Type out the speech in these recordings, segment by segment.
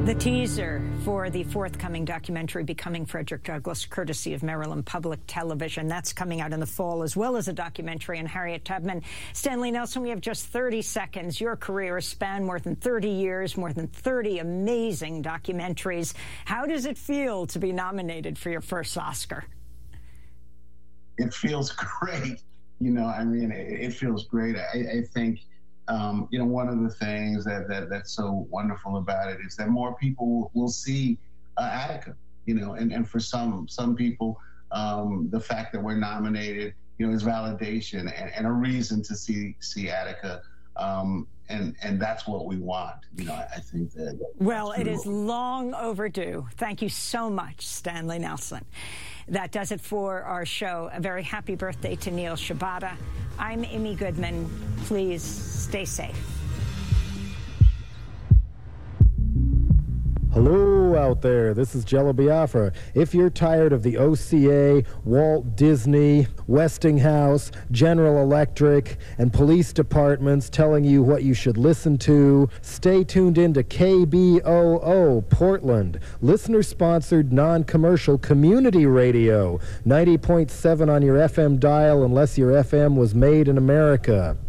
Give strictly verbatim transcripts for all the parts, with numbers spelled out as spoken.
The teaser for the forthcoming documentary, Becoming Frederick Douglass, courtesy of Maryland Public Television. That's coming out in the fall, as well as a documentary on Harriet Tubman. Stanley Nelson, we have just thirty seconds. Your career has spanned more than thirty years, more than thirty amazing documentaries. How does it feel to be nominated for your first Oscar? It feels great. You know, I mean, it, it feels great. I, I think... Um, you know, one of the things that, that that's so wonderful about it is that more people will, will see uh, Attica, you know, and, and for some some people, um, the fact that we're nominated, you know, is validation and, and a reason to see see Attica. Um, and and that's what we want. You know, I, I think that. Well, it is long overdue. Thank you so much, Stanley Nelson. That does it for our show. A very happy birthday to Neil Shibata. I'm Amy Goodman. Please stay safe. Hello out there, this is Jello Biafra. If you're tired of the O C A, Walt Disney, Westinghouse, General Electric, and police departments telling you what you should listen to, stay tuned in to K B O O Portland, listener-sponsored non-commercial community radio, ninety point seven on your F M dial unless your F M was made in America.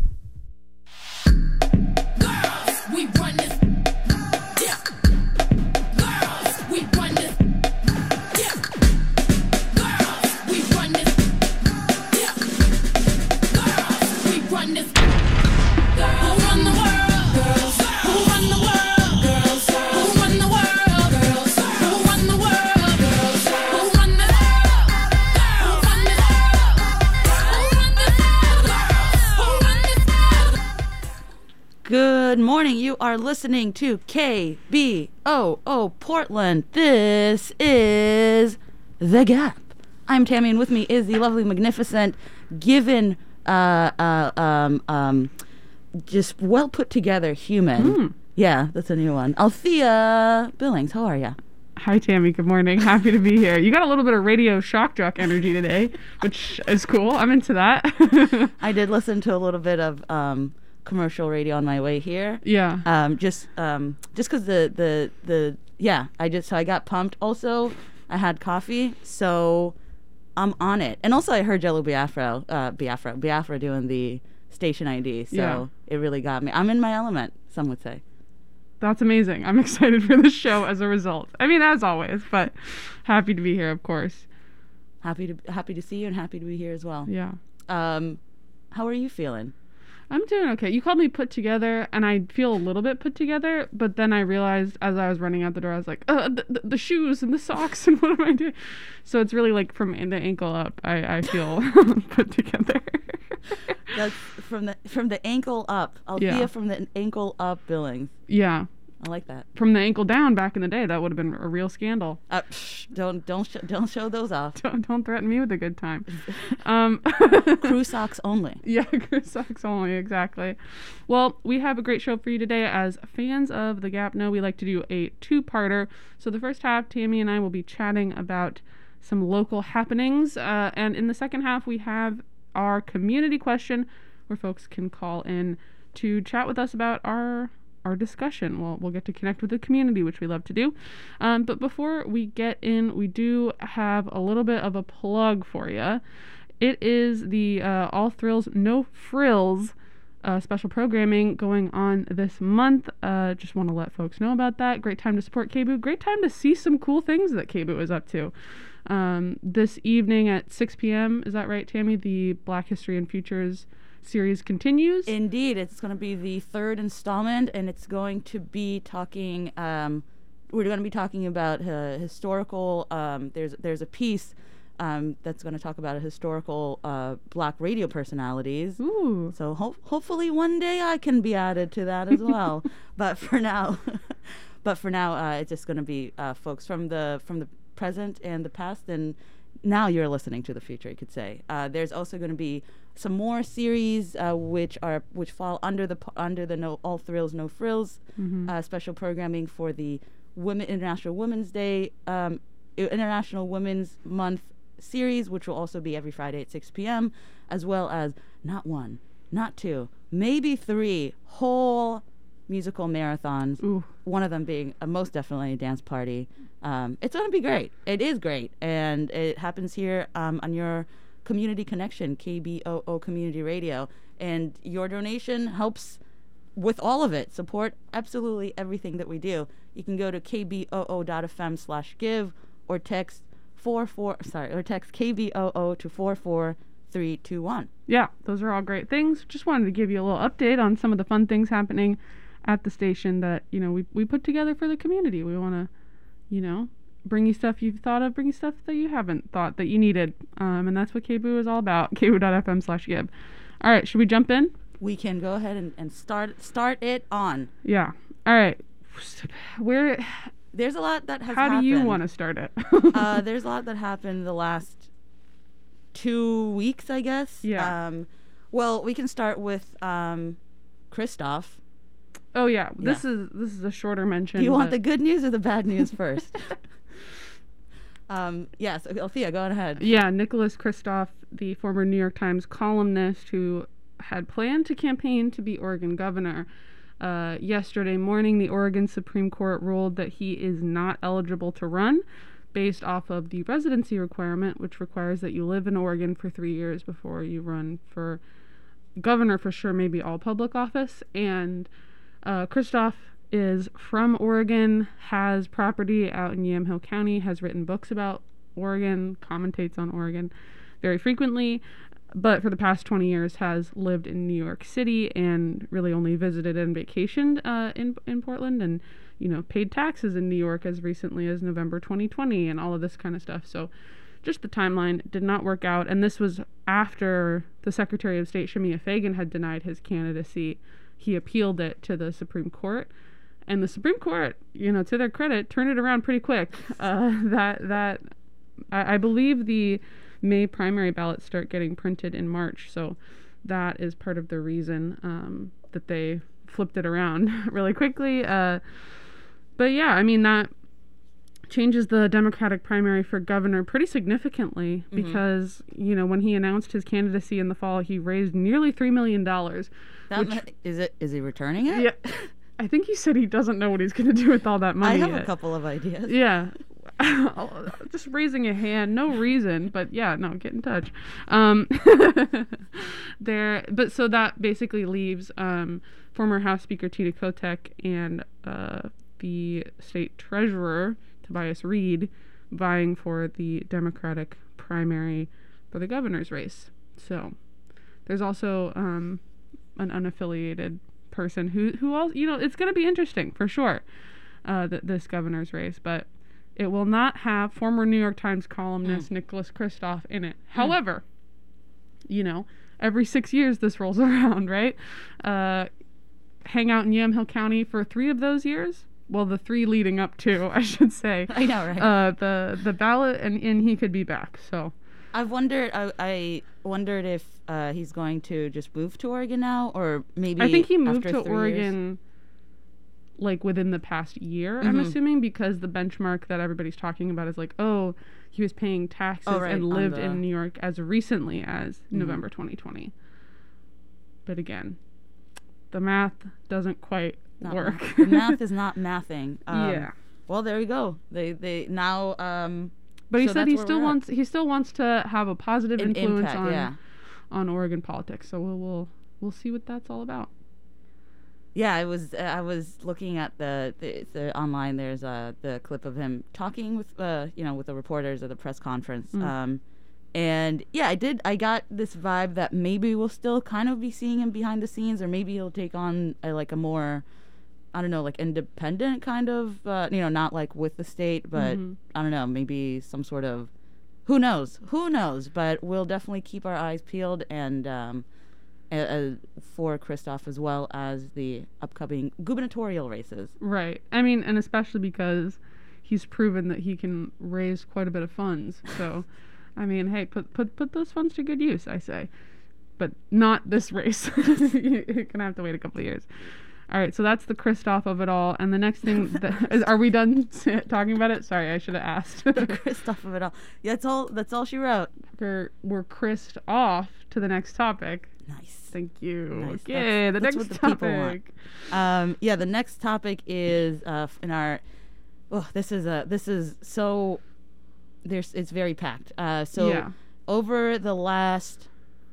Good morning. You are listening to K B O O Portland. This is The Gap. I'm Tammy, and with me is the lovely, magnificent, given, uh, uh, um, um, just well put together human. Mm. Yeah, that's a new one. Althea Billings. How are you? Hi, Tammy. Good morning. Happy to be here. You got a little bit of radio shock jock energy today, which is cool. I'm into that. I did listen to a little bit of um, commercial radio on my way here. Yeah. Um, just um, just because the, the, the, yeah, I just, so I got pumped. Also, I had coffee, so I'm on it. And also, I heard Jello Biafra, uh, Biafra, Biafra doing the station I D, so yeah. It really got me. I'm in my element, some would say. That's amazing. I'm excited for the show as a result. I mean, as always, but happy to be here, of course. Happy to happy to see you and happy to be here as well. Yeah. Um, how are you feeling? I'm doing okay. You called me put together, and I feel a little bit put together, but then I realized as I was running out the door, I was like, uh, the, the, the shoes and the socks, and what am I doing? So it's really like from the ankle up, I, I feel put together. That's from the from the ankle up. Althea yeah. From the ankle up Billings. Yeah. I like that. From the ankle down back in the day, that would have been a real scandal. Uh, psh, don't don't sh- don't show those off. Don't don't threaten me with a good time. um, crew socks only. Yeah, crew socks only. Exactly. Well, we have a great show for you today. As fans of The Gap know, we like to do a two-parter. So the first half, Tammy and I will be chatting about some local happenings, uh, and in the second half, we have our community question, where folks can call in to chat with us about our. our discussion. We'll, we'll get to connect with the community, which we love to do. Um, but before we get in, we do have a little bit of a plug for you. It is the uh, All Thrills, No Frills uh, special programming going on this month. Uh, just want to let folks know about that. Great time to support K B O O. Great time to see some cool things that K B O O is up to. Um, this evening at six p.m., is that right, Tammy? The Black History and Futures series continues. Indeed, it's going to be the third installment, and it's going to be talking. Um, we're going to be talking about uh, historical. Um, there's there's a piece um, that's going to talk about a historical uh, Black radio personalities. Ooh. So ho- hopefully one day I can be added to that as well. But for now, but for now, uh, it's just going to be uh, folks from the from the present and the past, and now you're listening to the future, you could say. Uh, there's also going to be some more series uh, which are which fall under the under the no All Thrills No Frills mm-hmm. uh, special programming for the Women International Women's Day um, International Women's Month series, which will also be every Friday at six p.m. as well as not one, not two, maybe three whole musical marathons. Ooh. One of them being uh, most definitely a dance party. Um, it's going to be great. It is great. And it happens here um, on your community connection, K B O O Community Radio. And your donation helps with all of it. Support absolutely everything that we do. You can go to kboo.fm slash give or text four four sorry or text K B O O to four four three two one. Yeah, those are all great things. Just wanted to give you a little update on some of the fun things happening at the station that, you know, we we put together for the community. We want to, you know, bring you stuff you've thought of, bring you stuff that you haven't thought that you needed. Um, and that's what K B O O is all about, kboo.fm slash give. All right, should we jump in? We can go ahead and, and start start it on. Yeah. All right. Where... There's a lot that has How happened. do you want to start it? uh, there's a lot that happened the last two weeks, I guess. Yeah. Um, well, we can start with um, Christoph. Oh yeah, this Yeah. is this is a shorter mention. Do you want but- the good news or the bad news first? um, yes, Althea, go ahead. Yeah, Nicholas Kristof, the former New York Times columnist who had planned to campaign to be Oregon governor. Uh, yesterday morning, the Oregon Supreme Court ruled that he is not eligible to run based off of the residency requirement, which requires that you live in Oregon for three years before you run for governor, for sure, maybe all public office. And uh, Kristof is from Oregon, has property out in Yamhill County, has written books about Oregon, commentates on Oregon very frequently, but for the past twenty years has lived in New York City and really only visited and vacationed uh, in in Portland, and, you know, paid taxes in New York as recently as November twenty twenty and all of this kind of stuff. So just the timeline did not work out. And this was after the Secretary of State, Shemia Fagan, had denied his candidacy. He appealed it to the Supreme Court. And the Supreme Court, you know, to their credit, turned it around pretty quick. Uh, that, that I, I believe the May primary ballots start getting printed in March, so that is part of the reason um, that they flipped it around really quickly. Uh, but yeah, I mean, that changes the Democratic primary for governor pretty significantly, mm-hmm. because, you know, when he announced his candidacy in the fall, he raised nearly three million dollars. That which, ma- is it? Is he returning it? Yeah, I think he said he doesn't know what he's going to do with all that money. I have yet. a couple of ideas. Yeah. Just raising a hand, no reason, but yeah, no, get in touch. Um, there, but so that basically leaves um, former House Speaker Tina Kotek and uh, the state treasurer Tobias Reed vying for the Democratic primary for the governor's race. So there's also um, an unaffiliated person who who also, you know, it's going to be interesting for sure, uh, th- this governor's race, but it will not have former New York Times columnist mm. Nicholas Kristof in it. Mm. However, you know, every six years this rolls around, right? Uh, hang out in Yamhill County for three of those years. Well, the three leading up to, I should say. I know, right? Uh, the the ballot, and, and he could be back. So, I've wondered. I, I wondered if uh, he's going to just move to Oregon now, or maybe I think he moved after to Oregon. Years. Like within the past year, mm-hmm. I'm assuming, because the benchmark that everybody's talking about is like, oh, he was paying taxes oh, right, and lived the... in New York as recently as mm-hmm. November twenty twenty. But again, the math doesn't quite not work. Math. The math is not mathing. Um, yeah. Well, there we go. They they now. Um, but he so said he still wants he still wants to have a positive An influence impact, on yeah. on Oregon politics. So we'll we'll we'll see what that's all about. Yeah, I was uh, I was looking at the, the, the online. There's uh, the clip of him talking with uh, you know with the reporters at the press conference, mm. um, and yeah, I did. I got this vibe that maybe we'll still kind of be seeing him behind the scenes, or maybe he'll take on a, like a more, I don't know, like independent kind of uh, you know not like with the state, but mm-hmm. I don't know, maybe some sort of, who knows, who knows. But we'll definitely keep our eyes peeled and. Um, Uh, for Kristof, as well as the upcoming gubernatorial races. Right. I mean, and especially because he's proven that he can raise quite a bit of funds. So, I mean, hey, put put put those funds to good use, I say. But not this race. You're going to have to wait a couple of years. All right, so that's the Kristof of it all. And the next thing, that, is, are we done talking about it? Sorry, I should have asked. The Kristof of it all. Yeah, that's all, that's all she wrote. We're, we're Christ off to the next topic. Nice. Thank you. Nice. Okay, That's- the that's next what the people want. topic. Um, yeah, the next topic is uh, f- in our. Oh, this is a this is so. There's it's very packed. Uh, so Yeah. over the last.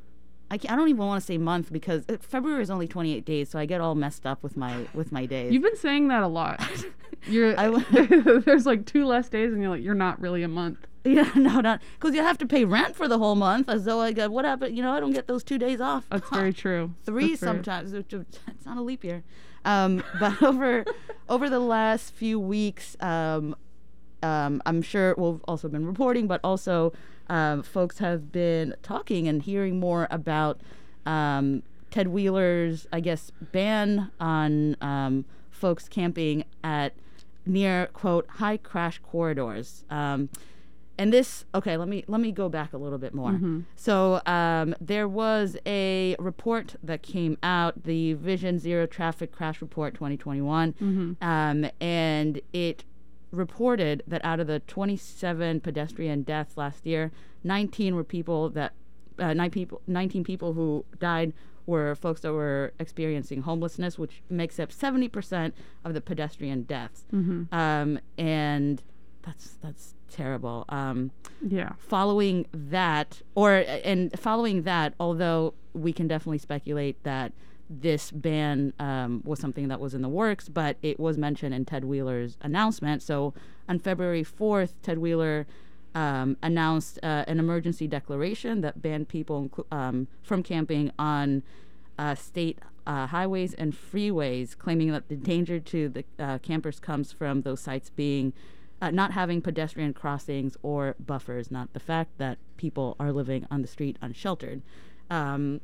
I, can't, I don't even want to say month because uh, February is only twenty-eight days, so I get all messed up with my with my days. You've been saying that a lot. You're I w- there's like two less days, and you're like you're not really a month. Yeah, no, not because you have to pay rent for the whole month. As though I got what happened. You know, I don't get those two days off. That's very true. Three That's very- sometimes. which- which- It's not a leap year. Um, but over over the last few weeks, um, um, I'm sure we've also been reporting, but also um, folks have been talking and hearing more about um, Ted Wheeler's, I guess, ban on um, folks camping at near quote high crash corridors. Um, and this, okay, let me let me go back a little bit more. Mm-hmm. So um, there was a report that came out, the Vision Zero Traffic Crash Report twenty twenty-one, Mm-hmm. um, and it reported that out of the twenty-seven pedestrian deaths last year, nineteen were people that uh, nine people, nineteen people who died were folks that were experiencing homelessness, which makes up seventy percent of the pedestrian deaths. Mm-hmm. Um, and that's that's terrible. Um, Yeah. following that, or and following that, although we can definitely speculate that this ban um, was something that was in the works, but it was mentioned in Ted Wheeler's announcement. So on February fourth, Ted Wheeler um, announced uh, an emergency declaration that banned people inclu- um, from camping on uh, state uh, highways and freeways, claiming that the danger to the uh, campers comes from those sites being uh, not having pedestrian crossings or buffers, not the fact that people are living on the street unsheltered. Um,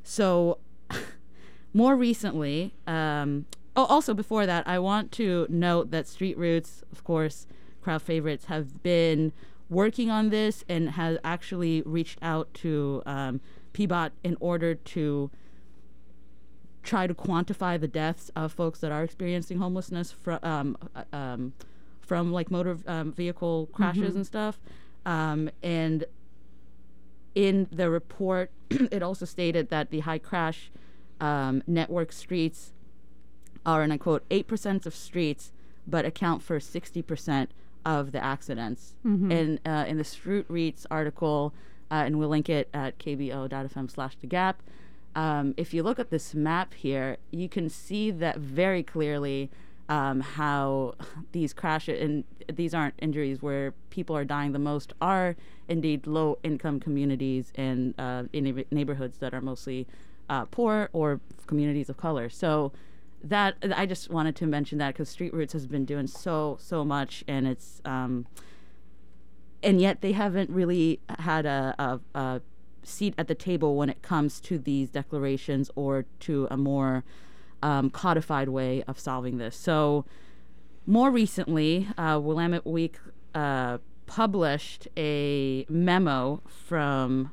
so more recently, um, oh, also before that, I want to note that Street Roots, of course, crowd favorites, have been working on this and has actually reached out to um, P B O T in order to try to quantify the deaths of folks that are experiencing homelessness from um, uh, um, from like motor um, vehicle crashes Mm-hmm. and stuff. Um, and in the report, it also stated that the high crash um, network streets are, and I quote, eight percent of streets, but account for sixty percent of the accidents. Mm-hmm. And uh, in the Street Roots article, uh, and we'll link it at kbo.fm slash the gap. Um, if you look at this map here, you can see that very clearly um, how these crashes, and these aren't injuries where people are dying the most, are indeed low-income communities and uh, in neighborhoods that are mostly uh, poor or communities of color. So that I just wanted to mention that because Street Roots has been doing so so much, and it's um, and yet they haven't really had a, a, a seat at the table when it comes to these declarations or to a more um, codified way of solving this. So more recently, uh, Willamette Week uh, published a memo from,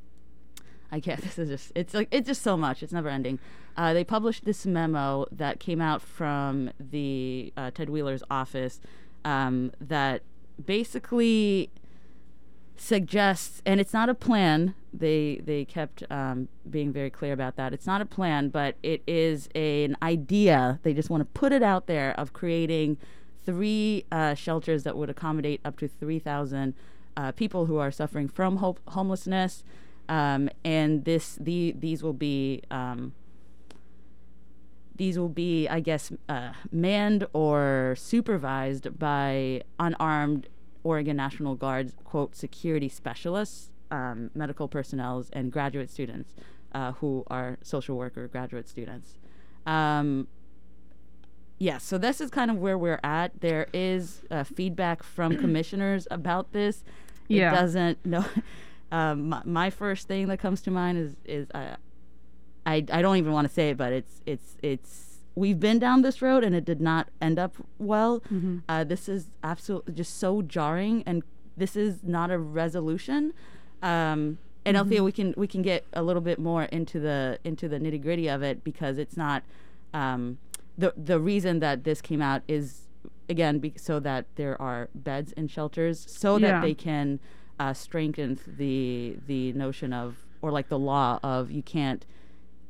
I can't, this is just, it's like, it's just so much, it's never ending. Uh, they published this memo that came out from the uh, Ted Wheeler's office um, that basically suggests, and it's not a plan, they they kept um, being very clear about that. It's not a plan, but it is a, an idea. They just want to put it out there of creating three uh, shelters that would accommodate up to three thousand uh, people who are suffering from ho- homelessness. Um, and this the these will be um, these will be, I guess, uh, manned or supervised by unarmed Oregon National Guard's, quote, security specialists, um, medical personnel, and graduate students uh, who are social worker graduate students. Um, yeah, so this is kind of where we're at. There is uh, feedback from commissioners about this. Yeah. It doesn't, no. Um, my, my first thing that comes to mind is, is uh, I, I don't even want to say it, but it's, it's, it's, we've been down this road and it did not end up well. Mm-hmm. Uh, this is absolutely just so jarring, and this is not a resolution. Um, and Mm-hmm. Althea, we can we can get a little bit more into the into the nitty gritty of it, because it's not um, the the reason that this came out is again be, so that there are beds in shelters, so that Yeah. they can uh, strengthen the the notion of, or like the law of, you can't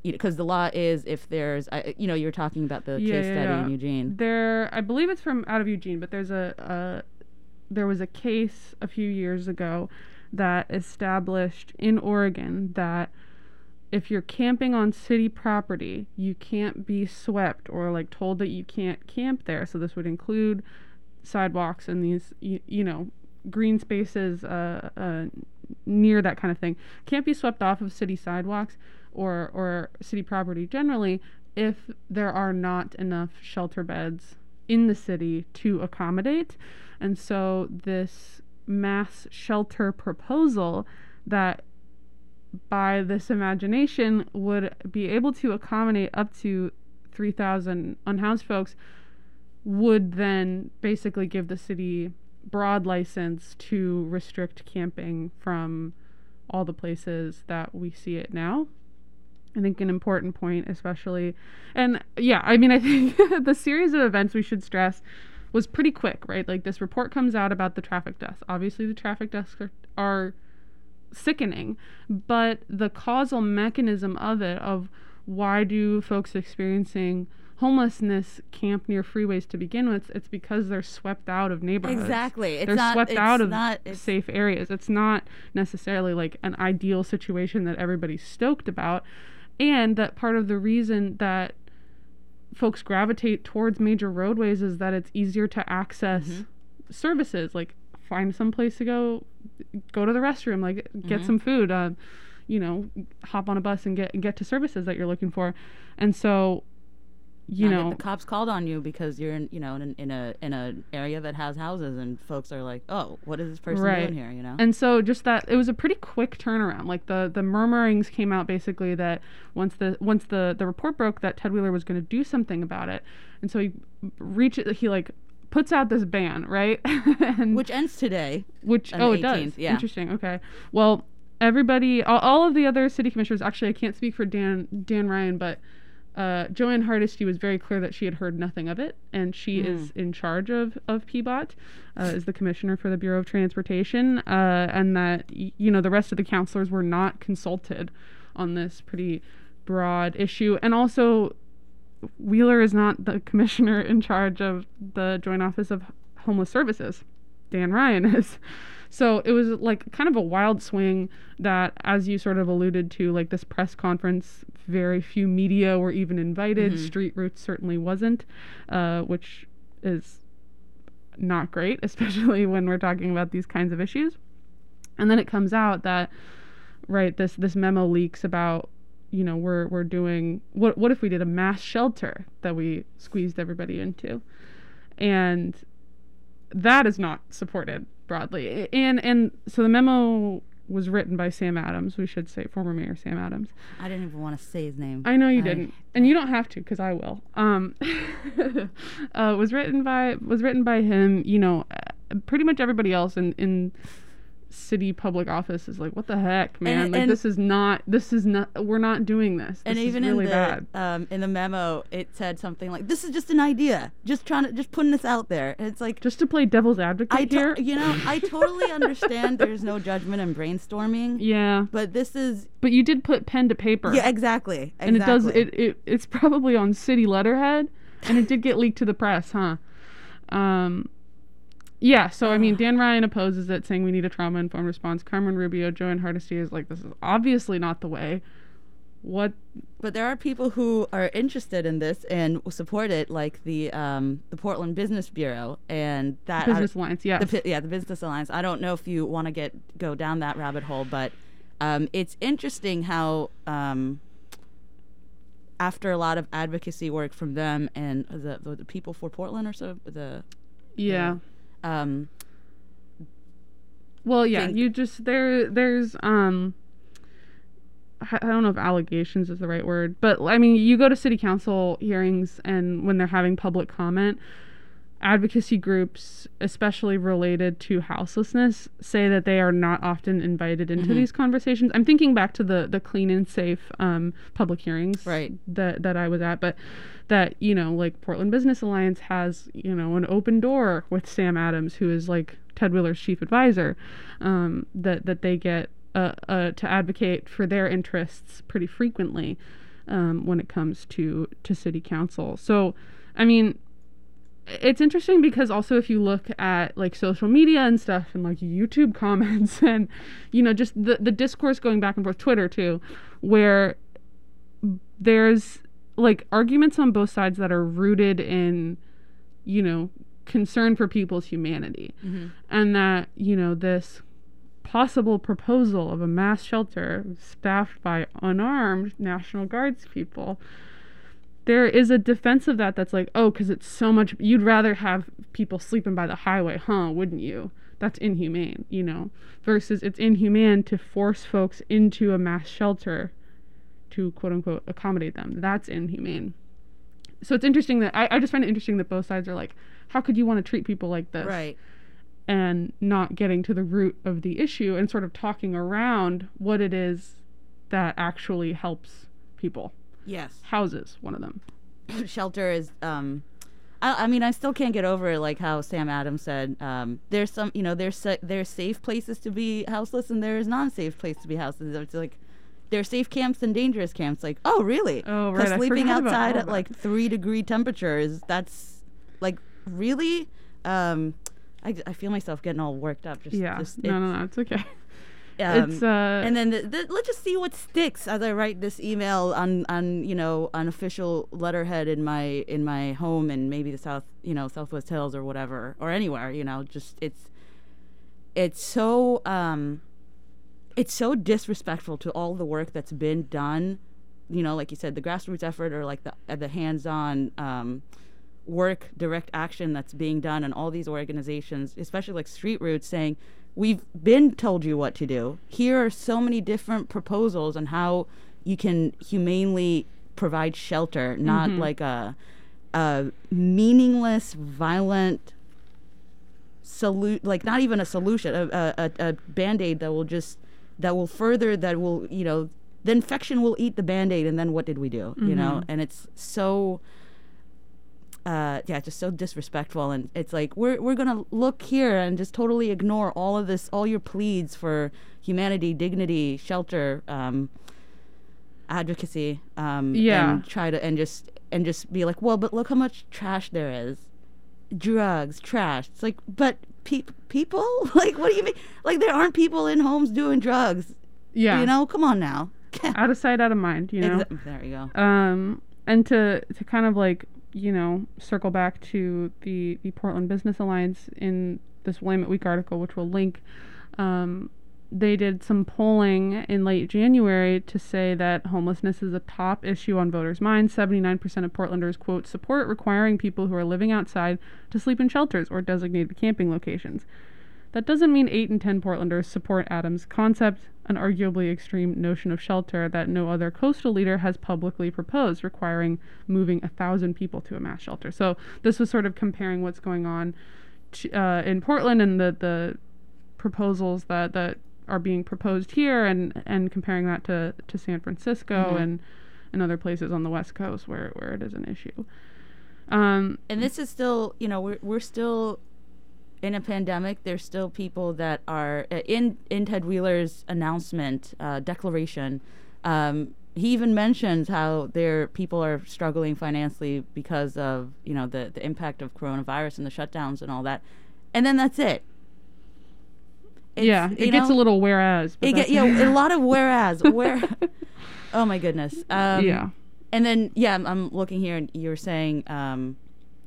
because the law is if there's, uh, you know, you were talking about the Yeah, case yeah, study yeah. in Eugene. There, I believe it's from out of Eugene, but there's a, a there was a case a few years ago that established in Oregon that if you're camping on city property, you can't be swept or like told that you can't camp there. So this would include sidewalks and these, you, you know, green spaces uh, uh, near that kind of thing. Can't be swept off of city sidewalks or or city property generally if there are not enough shelter beds in the city to accommodate. And so this mass shelter proposal that by this imagination would be able to accommodate up to three thousand unhoused folks would then basically give the city broad license to restrict camping from all the places that we see it now. I think an important point, especially, and yeah, I mean, I think the series of events we should stress was pretty quick, right? Like this report comes out about the traffic deaths. Obviously the traffic deaths are, are sickening, but the causal mechanism of it, of why do folks experiencing homelessness camp near freeways to begin with, it's because they're swept out of neighborhoods. Exactly. It's they're not, swept it's out of not, it's safe areas. It's not necessarily like an ideal situation that everybody's stoked about. And that part of the reason that folks gravitate towards major roadways is that it's easier to access mm-hmm. services, like find some place to go, go to the restroom, like get mm-hmm. some food, uh, you know, hop on a bus and get get to services that you're looking for. And so, you Not know, get the cops called on you because you're in, you know, in, in a in a area that has houses, and folks are like, oh, what is this person right. doing here? You know. And so just that it was a pretty quick turnaround. Like the the murmurings came out basically that once the once the the report broke that Ted Wheeler was going to do something about it, and so he reaches he like puts out this ban, right? and which ends today. Which on oh the it does. eighteenth, yeah. Interesting. Okay. Well, everybody, all, all of the other city commissioners. Actually, I can't speak for Dan Dan Ryan, but. Uh, Joanne Hardesty was very clear that she had heard nothing of it, and she mm. is in charge of, of P B O T, uh, is the commissioner for the Bureau of Transportation, uh, and that, y- you know, the rest of the counselors were not consulted on this pretty broad issue. And also, Wheeler is not the commissioner in charge of the Joint Office of Homeless Services. Dan Ryan is. So it was like kind of a wild swing that, as you sort of alluded to, like this press conference, very few media were even invited. Mm-hmm. Street Roots certainly wasn't, uh, which is not great, especially when we're talking about these kinds of issues. And then it comes out that, right, this this memo leaks about, you know, we're we're doing, what what if we did a mass shelter that we squeezed everybody into? And that is not supported broadly. And and so the memo was written by Sam Adams, we should say, former Mayor Sam Adams. I didn't even want to say his name. I know you I, didn't, and you don't have to, because I will. Um, uh, was written by was written by him. You know, pretty much everybody else in in city public office is like, what the heck, man? And, like and this is not this is not we're not doing this. This and even is really in the bad. um in the memo, it said something like, "This is just an idea, just trying to just putting this out there." And it's like, just to play devil's advocate I to- here. you know, I totally understand. There's no judgment and brainstorming. Yeah, but this is. But you did put pen to paper. Yeah, exactly. exactly. And it does. It, it it's probably on city letterhead, and it did get leaked to the press, huh? Um. Yeah, so I mean, Dan Ryan opposes it, saying we need a trauma-informed response. Carmen Rubio, Joanne Hardesty is like, this is obviously not the way. What? But there are people who are interested in this and support it, like the um, the Portland Business Bureau and that Business Alliance. Yes. The, yeah, the Business Alliance. I don't know if you want to get go down that rabbit hole, but um, it's interesting how um, after a lot of advocacy work from them and the the, the people for Portland or so the yeah. The, Um, well, yeah, think- you just, there, there's, um, I I don't know if allegations is the right word, but I mean, you go to city council hearings and when they're having public comment, advocacy groups, especially related to houselessness, say that they are not often invited into Mm-hmm. these conversations. I'm thinking back to the, the clean and safe um, public hearings Right. that, that I was at, but that, you know, like Portland Business Alliance has, you know, an open door with Sam Adams, who is like Ted Wheeler's chief advisor, um, that, that they get uh, uh, to advocate for their interests pretty frequently. um, when it comes to to city council. So, I mean, it's interesting because also if you look at like social media and stuff and like YouTube comments and, you know, just the, the discourse going back and forth, Twitter too, where there's like arguments on both sides that are rooted in, you know, concern for people's humanity. Mm-hmm. And that, you know, this possible proposal of a mass shelter staffed by unarmed National Guards people, there is a defense of that that's like, oh, because it's so much, you'd rather have people sleeping by the highway, huh, wouldn't you? That's inhumane, you know, versus it's inhumane to force folks into a mass shelter to quote unquote accommodate them. That's inhumane. So it's interesting that I, I just find it interesting that both sides are like, how could you want to treat people like this? Right. And not getting to the root of the issue and sort of talking around what it is that actually helps people. Yes. Houses, one of them. Shelter is, um, I, I mean, I still can't get over like how Sam Adams said, um, there's some, you know, there's sa- there's safe places to be houseless and there's non-safe places to be houseless. It's like, there's safe camps and dangerous camps. Like, oh, really? Oh, right. Because sleeping outside at that. like three degree temperatures, that's like, really? Um, I, I feel myself getting all worked up. Just, yeah. Just, no, no, no. It's okay. Um, it's uh, and then the, the, let's just see what sticks as I write this email on, on you know on official letterhead in my in my home and maybe the south you know Southwest Hills or whatever or anywhere you know just it's it's so um it's so disrespectful to all the work that's been done, you know like you said, the grassroots effort or like the uh, the hands-on um, work, direct action that's being done in all these organizations, especially like Street Roots, saying, we've been told you what to do. Here are so many different proposals on how you can humanely provide shelter, not mm-hmm. like a, a meaningless, violent solu- like not even a solution, a, a, a Band-Aid that will just, that will further, that will, you know, the infection will eat the Band-Aid and then what did we do, mm-hmm. you know? And it's so... Uh, yeah, just so disrespectful, and it's like we're we're gonna look here and just totally ignore all of this, all your pleas for humanity, dignity, shelter, um, advocacy, um, yeah, and try to and just and just be like, well, but look how much trash there is, drugs, trash. It's like, but pe- people, like, what do you mean? Like, there aren't people in homes doing drugs. Yeah, you know, come on now. Out of sight, out of mind. You know, Exa- there you go. Um, and to to kind of like. you know, circle back to the, the Portland Business Alliance in this Willamette Week article, which we'll link. Um, they did some polling in late January to say that homelessness is a top issue on voters' minds. seventy-nine percent of Portlanders, quote, support requiring people who are living outside to sleep in shelters or designated camping locations. That doesn't mean eight in ten Portlanders support Adams' concept, an arguably extreme notion of shelter that no other coastal leader has publicly proposed, requiring moving a thousand people to a mass shelter. So this was sort of comparing what's going on to, uh, in Portland and the, the proposals that, that are being proposed here, and, and comparing that to, to San Francisco mm-hmm. and, and other places on the West Coast where, where it is an issue. Um, and this is still, you know, we're we're still... in a pandemic, there's still people that are uh, in in Ted Wheeler's announcement uh, declaration. Um, he even mentions how there people are struggling financially because of you know the the impact of coronavirus and the shutdowns and all that, and then that's it. It's, yeah, it gets know, a little whereas. But it get, yeah, a lot of whereas. Where, oh my goodness. Um, yeah, and then yeah, I'm, I'm looking here, and you're saying um,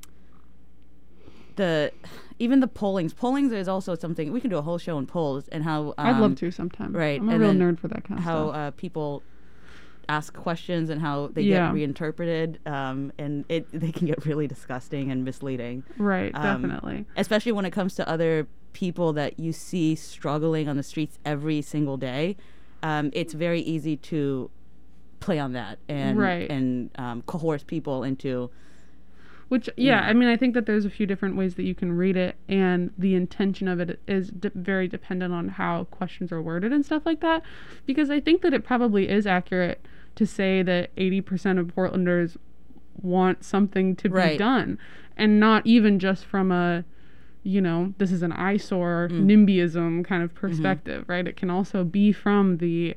the. Even the pollings. Pollings is also something we can do a whole show on polls and how um, I'd love to sometime. Right, I'm a and real nerd for that kind of how, stuff. How uh, people ask questions and how they yeah. get reinterpreted, um, and it they can get really disgusting and misleading. Right, um, definitely. Especially when it comes to other people that you see struggling on the streets every single day. Um, it's very easy to play on that and right. and um, coerce people into. Which, yeah, I mean, I think that there's a few different ways that you can read it, and the intention of it is de- very dependent on how questions are worded and stuff like that, because I think that it probably is accurate to say that eighty percent of Portlanders want something to be right. done, and not even just from a, you know, this is an eyesore, mm. NIMBYism kind of perspective, mm-hmm. right? It can also be from the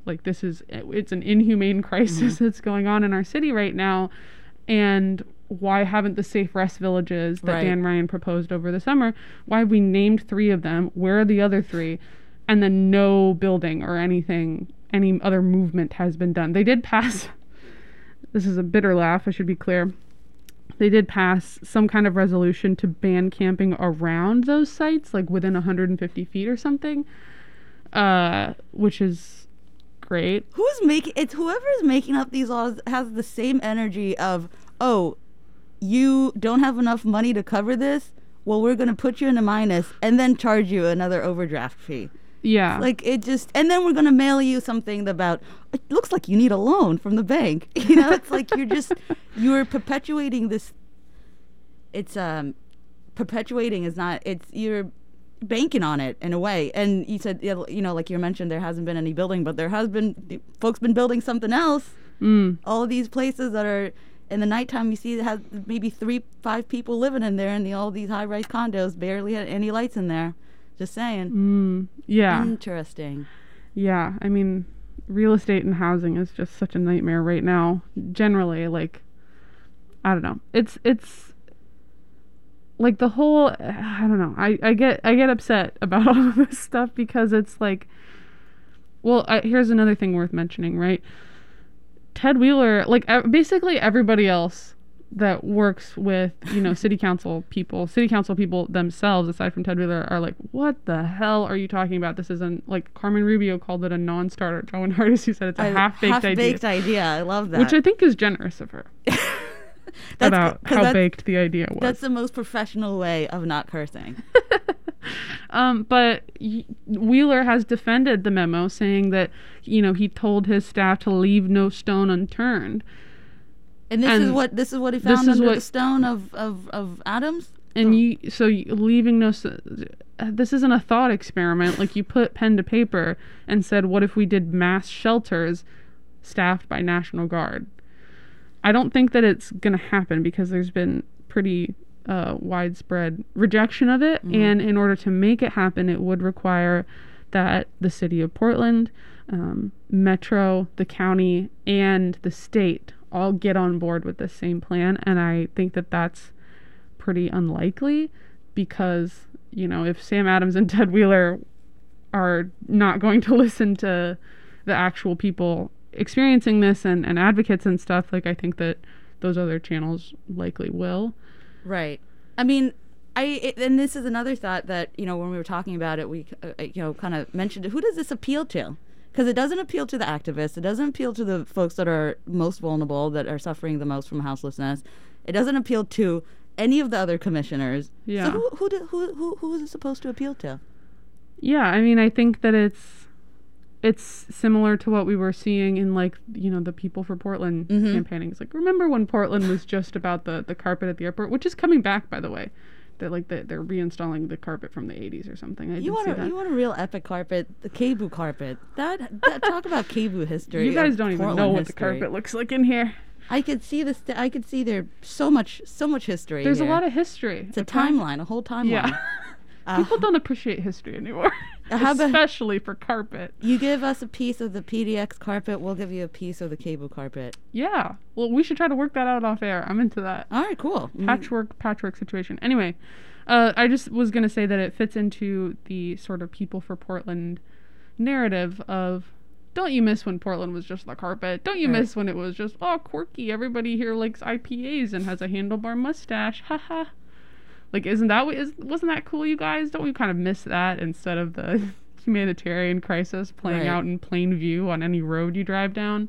Like, this is, it's an inhumane crisis mm-hmm. that's going on in our city right now. And why haven't the safe rest villages that right. Dan Ryan proposed over the summer, why have we named three of them? Where are the other three? And then no building or anything, any other movement has been done. They did pass, this is a bitter laugh, I should be clear. They did pass some kind of resolution to ban camping around those sites, like within one hundred fifty feet or something, uh, which is great. Who's making, it's whoever is making up these laws has the same energy of, oh, you don't have enough money to cover this? Well, we're going to put you in a minus and then charge you another overdraft fee. Yeah. Like, it just, and then we're going to mail you something about, it looks like you need a loan from the bank. You know, it's like you're just, you're perpetuating this, it's, um, perpetuating is not, it's, you're banking on it in a way. And you said, you know, like you mentioned, there hasn't been any building, but there has been, folks been building something else. Mm. All of these places that are, in the nighttime, you see it has maybe three, five people living in there, and the, all these high-rise condos barely had any lights in there. Just saying. Mm, yeah. Interesting. Yeah. I mean, real estate and housing is just such a nightmare right now. Generally, like, I don't know. It's it's like the whole. I don't know. I, I get I get upset about all of this stuff because it's like. Well, I, here's another thing worth mentioning, right? Ted Wheeler, like basically everybody else that works with, you know, city council people, city council people themselves, aside from Ted Wheeler, are like, what the hell are you talking about? This isn't, like, Carmen Rubio called it a non-starter. Joan Hardesty said it's a I, half-baked half-baked idea. Half-baked idea. I love that. Which I think is generous of her. About how baked the idea was. That's the most professional way of not cursing. um, but y- Wheeler has defended the memo, saying that, you know, he told his staff to leave no stone unturned. And this and is what this is what he found under what, the stone of, of, of Adams? And oh. you, so you, leaving no, this isn't a thought experiment. Like, you put pen to paper and said, what if we did mass shelters staffed by National Guard? I don't think that it's going to happen because there's been pretty uh, widespread rejection of it. Mm-hmm. And in order to make it happen, it would require that the city of Portland, um, Metro, the county, and the state all get on board with the same plan. And I think that that's pretty unlikely because, you know, if Sam Adams and Ted Wheeler are not going to listen to the actual people experiencing this and, and advocates and stuff, like, I think that those other channels likely will. Right. I mean, I it, and this is another thought that, you know, when we were talking about it, we, uh, you know, kind of mentioned, who does this appeal to? Because it doesn't appeal to the activists. It doesn't appeal to the folks that are most vulnerable, that are suffering the most from houselessness. It doesn't appeal to any of the other commissioners. Yeah. So who who do, who who who is it supposed to appeal to? Yeah, I mean, I think that it's it's similar to what we were seeing in, like, you know, the People for Portland mm-hmm. campaigning. It's like, remember when Portland was just about the, the carpet at the airport, which is coming back, by the way. They're like the, they're reinstalling the carpet from the eighties or something. I you want a, you want a real epic carpet, the K B U carpet. That, that talk about K B U history. You guys don't even Portland know what history. the carpet looks like in here. I could see this. I could see there so much so much history. There's here. a lot of history. It's a timeline, a whole timeline. Yeah. Uh, People don't appreciate history anymore, how about, especially for carpet. You give us a piece of the P D X carpet, we'll give you a piece of the K B U carpet. Yeah. Well, we should try to work that out off air. I'm into that. All right, cool. Patchwork, patchwork situation. Anyway, uh, I just was going to say that it fits into the sort of People for Portland narrative of, don't you miss when Portland was just the carpet? Don't you right. miss when it was just, oh, quirky, everybody here likes I P As and has a handlebar mustache, haha. Like, isn't that, is, wasn't that cool, you guys? Don't we kind of miss that instead of the humanitarian crisis playing right. out in plain view on any road you drive down?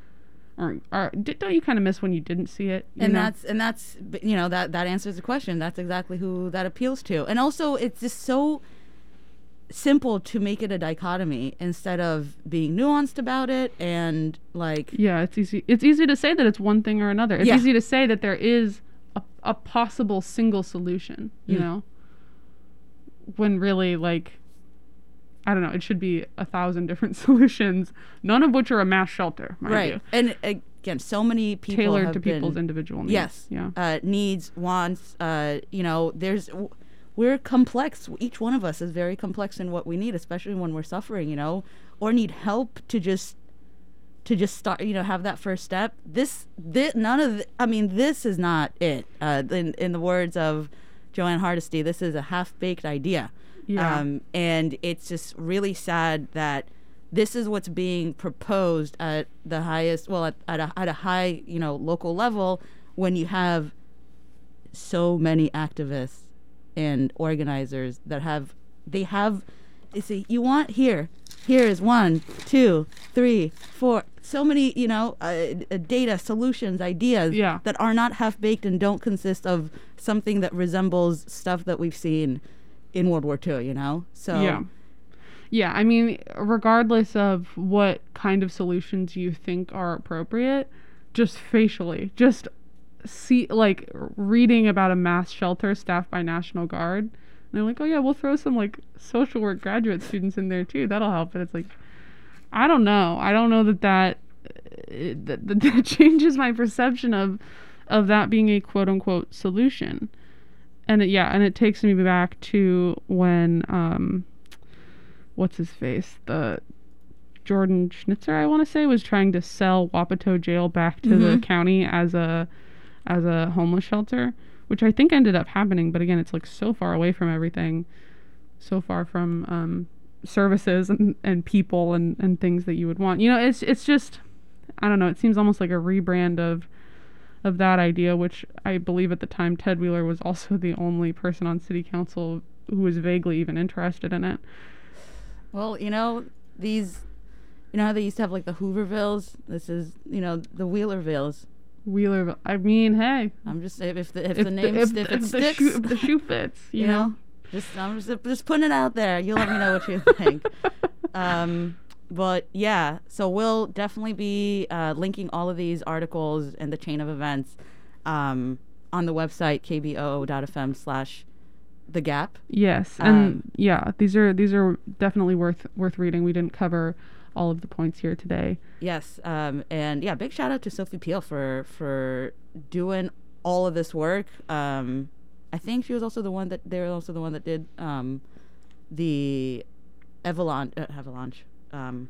Or, or don't you kind of miss when you didn't see it? And know? that's, and that's, you know, that, that answers the question. That's exactly who that appeals to. And also, it's just so simple to make it a dichotomy instead of being nuanced about it and, like... Yeah, it's easy. It's easy to say that it's one thing or another. It's yeah. easy to say that there is a, a possible single solution, you mm. know? When really, like, I don't know, it should be a thousand different solutions, none of which are a mass shelter, mind right. you. And again, so many people tailored have to been, people's individual needs. Yes. Yeah. Uh, needs, wants, uh, you know, there's... We're complex. Each one of us is very complex in what we need, especially when we're suffering, you know, or need help to just to just start, you know, have that first step. This, this none of, the, I mean, this is not it. Uh, in in the words of Joanne Hardesty, this is a half-baked idea. Yeah. Um, and it's just really sad that this is what's being proposed at the highest, well, at, at, a, at a high, you know, local level, when you have so many activists and organizers that have, they have, they say, you want here, here is one, two, three, four, so many, you know, uh, data, solutions, ideas Yeah. that are not half-baked and don't consist of something that resembles stuff that we've seen in World War Two, you know? So Yeah. Yeah, I mean, regardless of what kind of solutions you think are appropriate, just facially, just see, like, reading about a mass shelter staffed by National Guard, and they're like, oh yeah, we'll throw some, like, social work graduate students in there too, that'll help. And it's like, I don't know. I don't know that that, uh, that, that, that changes my perception of, of that being a quote-unquote solution. And it, yeah, and it takes me back to when, um, what's his face? The Jordan Schnitzer, I want to say, was trying to sell Wapato Jail back to Mm-hmm. the county as a as a homeless shelter, which I think ended up happening. But again, it's like so far away from everything, so far from um, services and, and people and, and things that you would want. You know, it's it's just, I don't know. It seems almost like a rebrand of of that idea, which I believe at the time Ted Wheeler was also the only person on city council who was vaguely even interested in it. Well, you know, these, you know how they used to have like the Hoovervilles? This is, you know, the Wheelervilles. Wheeler, I mean, hey, I'm just, if, if the if, if the name, if, if, if it the sticks, shoe, if the shoe fits, you, you know? know, just, I'm just, just putting it out there. You let me know what you think. um, but yeah, so we'll definitely be uh, linking all of these articles and the chain of events um, on the website, k b o o dot f m slash the gap. Yes, and Um, yeah, these are these are definitely worth worth reading. We didn't cover all of the points here today. Yes, um, and yeah, big shout out to Sophie Peel for for doing all of this work. Um, I think she was also the one that they were also the one that did um, the Avalon, uh, Avalanche, um,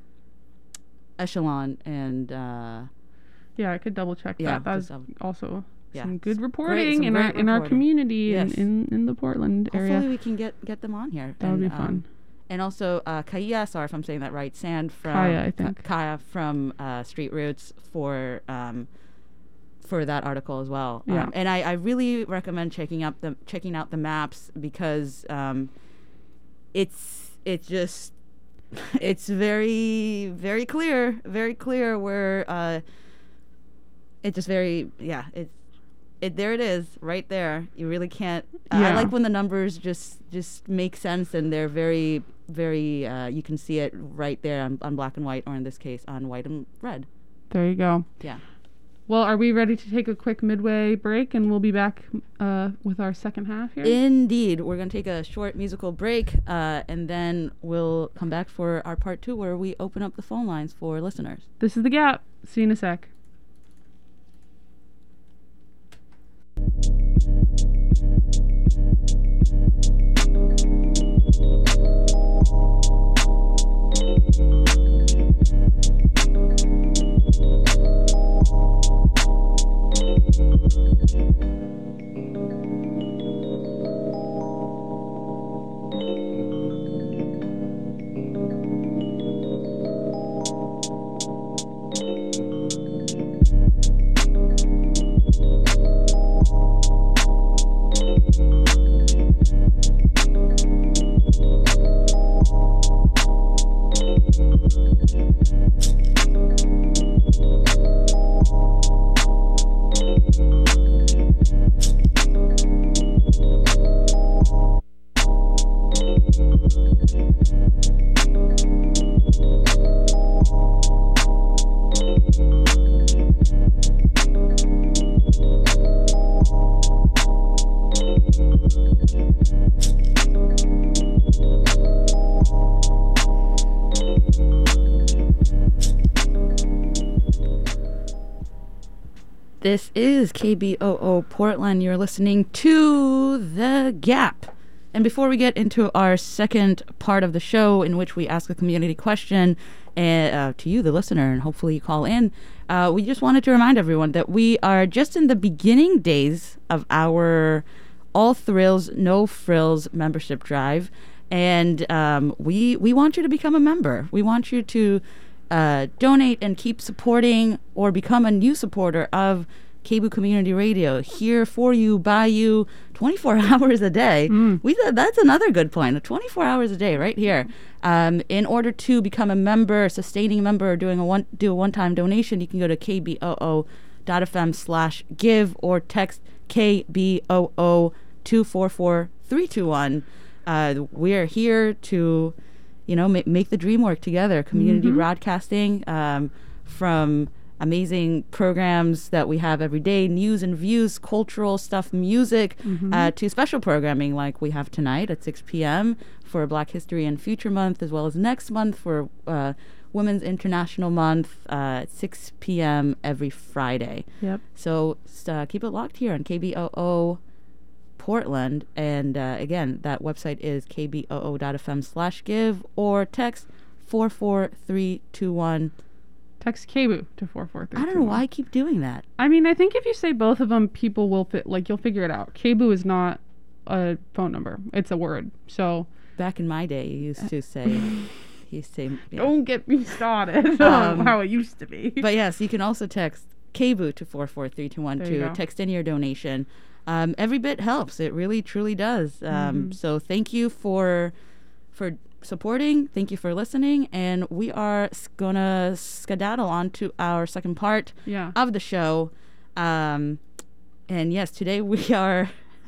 Echelon, and uh, Yeah, I could double check Yeah, that. That's just, um, also yeah. some good Great, reporting some in our great in our reporting. community Yes. in, in in the Portland hopefully area. we can get get them on here. That would and, be fun. Um, and also uh, Kaya, sorry if I'm saying that right, Sand from Kaya, I think. Ka- Kaya from uh, Street Roots for um, for that article as well. Yeah. Um, and I, I really recommend checking up the checking out the maps because um, it's it's just it's very very clear very clear where uh, it's just very yeah it's it there it is right there. You really can't. Uh, I Yeah. like when the numbers just just make sense and they're very very uh, you can see it right there on, on black and white, or in this case on white and red. There you go. Yeah. Well, are we ready to take a quick midway break, and we'll be back uh, with our second half here? Indeed. We're going to take a short musical break, uh, and then we'll come back for our part two where we open up the phone lines for listeners. This is The Gap. See you in a sec. This is K B O O Portland. You're listening to The Gap. And before we get into our second part of the show, in which we ask a community question and uh, to you, the listener, and hopefully you call in. Uh, we just wanted to remind everyone that we are just in the beginning days of our All Thrills, No Frills membership drive. And um, we we want you to become a member. We want you to uh, donate and keep supporting or become a new supporter of K B O O Community Radio. Here for you, by you, twenty-four hours a day. Mm. We said that's another good point. twenty-four hours a day right here. Um, in order to become a member, sustaining member, or doing a one do a one-time donation, you can go to kboo.fm slash give or text K B O O two four four three two one. Uh, we are here to, you know, ma- make the dream work together. Community mm-hmm. broadcasting, um, from amazing programs that we have every day, news and views, cultural stuff, music, mm-hmm. uh, to special programming like we have tonight at six p.m. for Black History and Future Month, as well as next month for uh, Women's International Month uh, at six p.m. every Friday. Yep. So uh, keep it locked here on K B O O Portland, and uh, again, that website is kboo.fm slash give or text four four three two one. Text K B O O to four four three two one. I don't know why I keep doing that. I mean, I think if you say both of them, people will fit, like, you'll figure it out. K B O O is not a phone number, it's a word. So back in my day, you used to say you used to say yeah. Don't get me started Um, on how it used to be. But yes, you can also text K B O O to four four three two one to text in your donation. Um, every bit helps. It really, truly does. Um, Mm-hmm. So thank you for for supporting. Thank you for listening. And we are s- gonna skedaddle on to our second part Yeah. of the show. Um, and yes, today we are.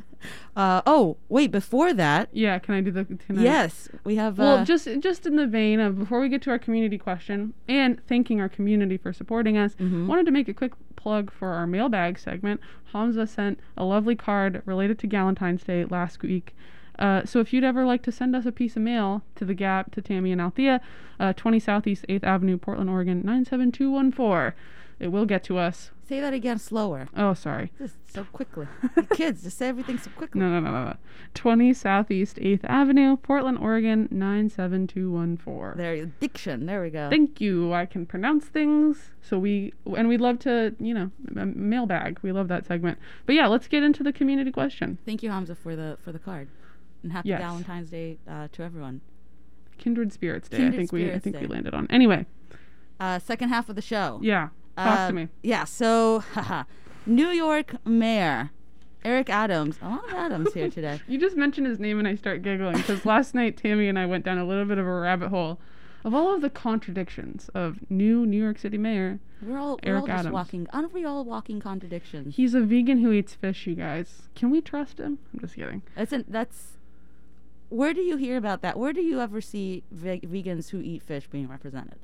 Uh, oh, wait! Before that, Yeah, can I do the can I- yes, we have. Well, uh, just just in the vein of before we get to our community question and thanking our community for supporting us, Mhm. wanted to make a quick plug for our mailbag segment. Hamza sent a lovely card related to Galentine's Day last week. Uh, so if you'd ever like to send us a piece of mail to the Gap, to Tammy and Althea, uh, twenty Southeast eighth Avenue, Portland, Oregon, nine seven two one four. It will get to us. say that again slower. Oh, sorry. Just so quickly. You kids, just say everything so quickly. No, no, no, no, no. twenty Southeast eighth Avenue, Portland, Oregon, nine seven two one four. There, diction. There we go. Thank you. I can pronounce things. So we, and we'd love to, you know, m- mailbag. We love that segment. But yeah, let's get into the community question. Thank you, Hamza, for the for the card, and happy Yes. Valentine's Day uh, to everyone. Kindred Spirits Day. Kindred I think we, I Spirits think Day. we landed on. Anyway, Uh, second half of the show. yeah. Talk Uh, to me. Yeah. So, haha, New York Mayor Eric Adams. A lot of Adams here today. You just mentioned his name and I start giggling because last night Tammy and I went down a little bit of a rabbit hole of all of the contradictions of new New York City Mayor. We're all, we're Eric all just Adams. walking. Aren't we all walking contradictions? He's a vegan who eats fish, you guys. Can we trust him? I'm just kidding. That's an, that's. Where do you hear about that? Where do you ever see ve- vegans who eat fish being represented?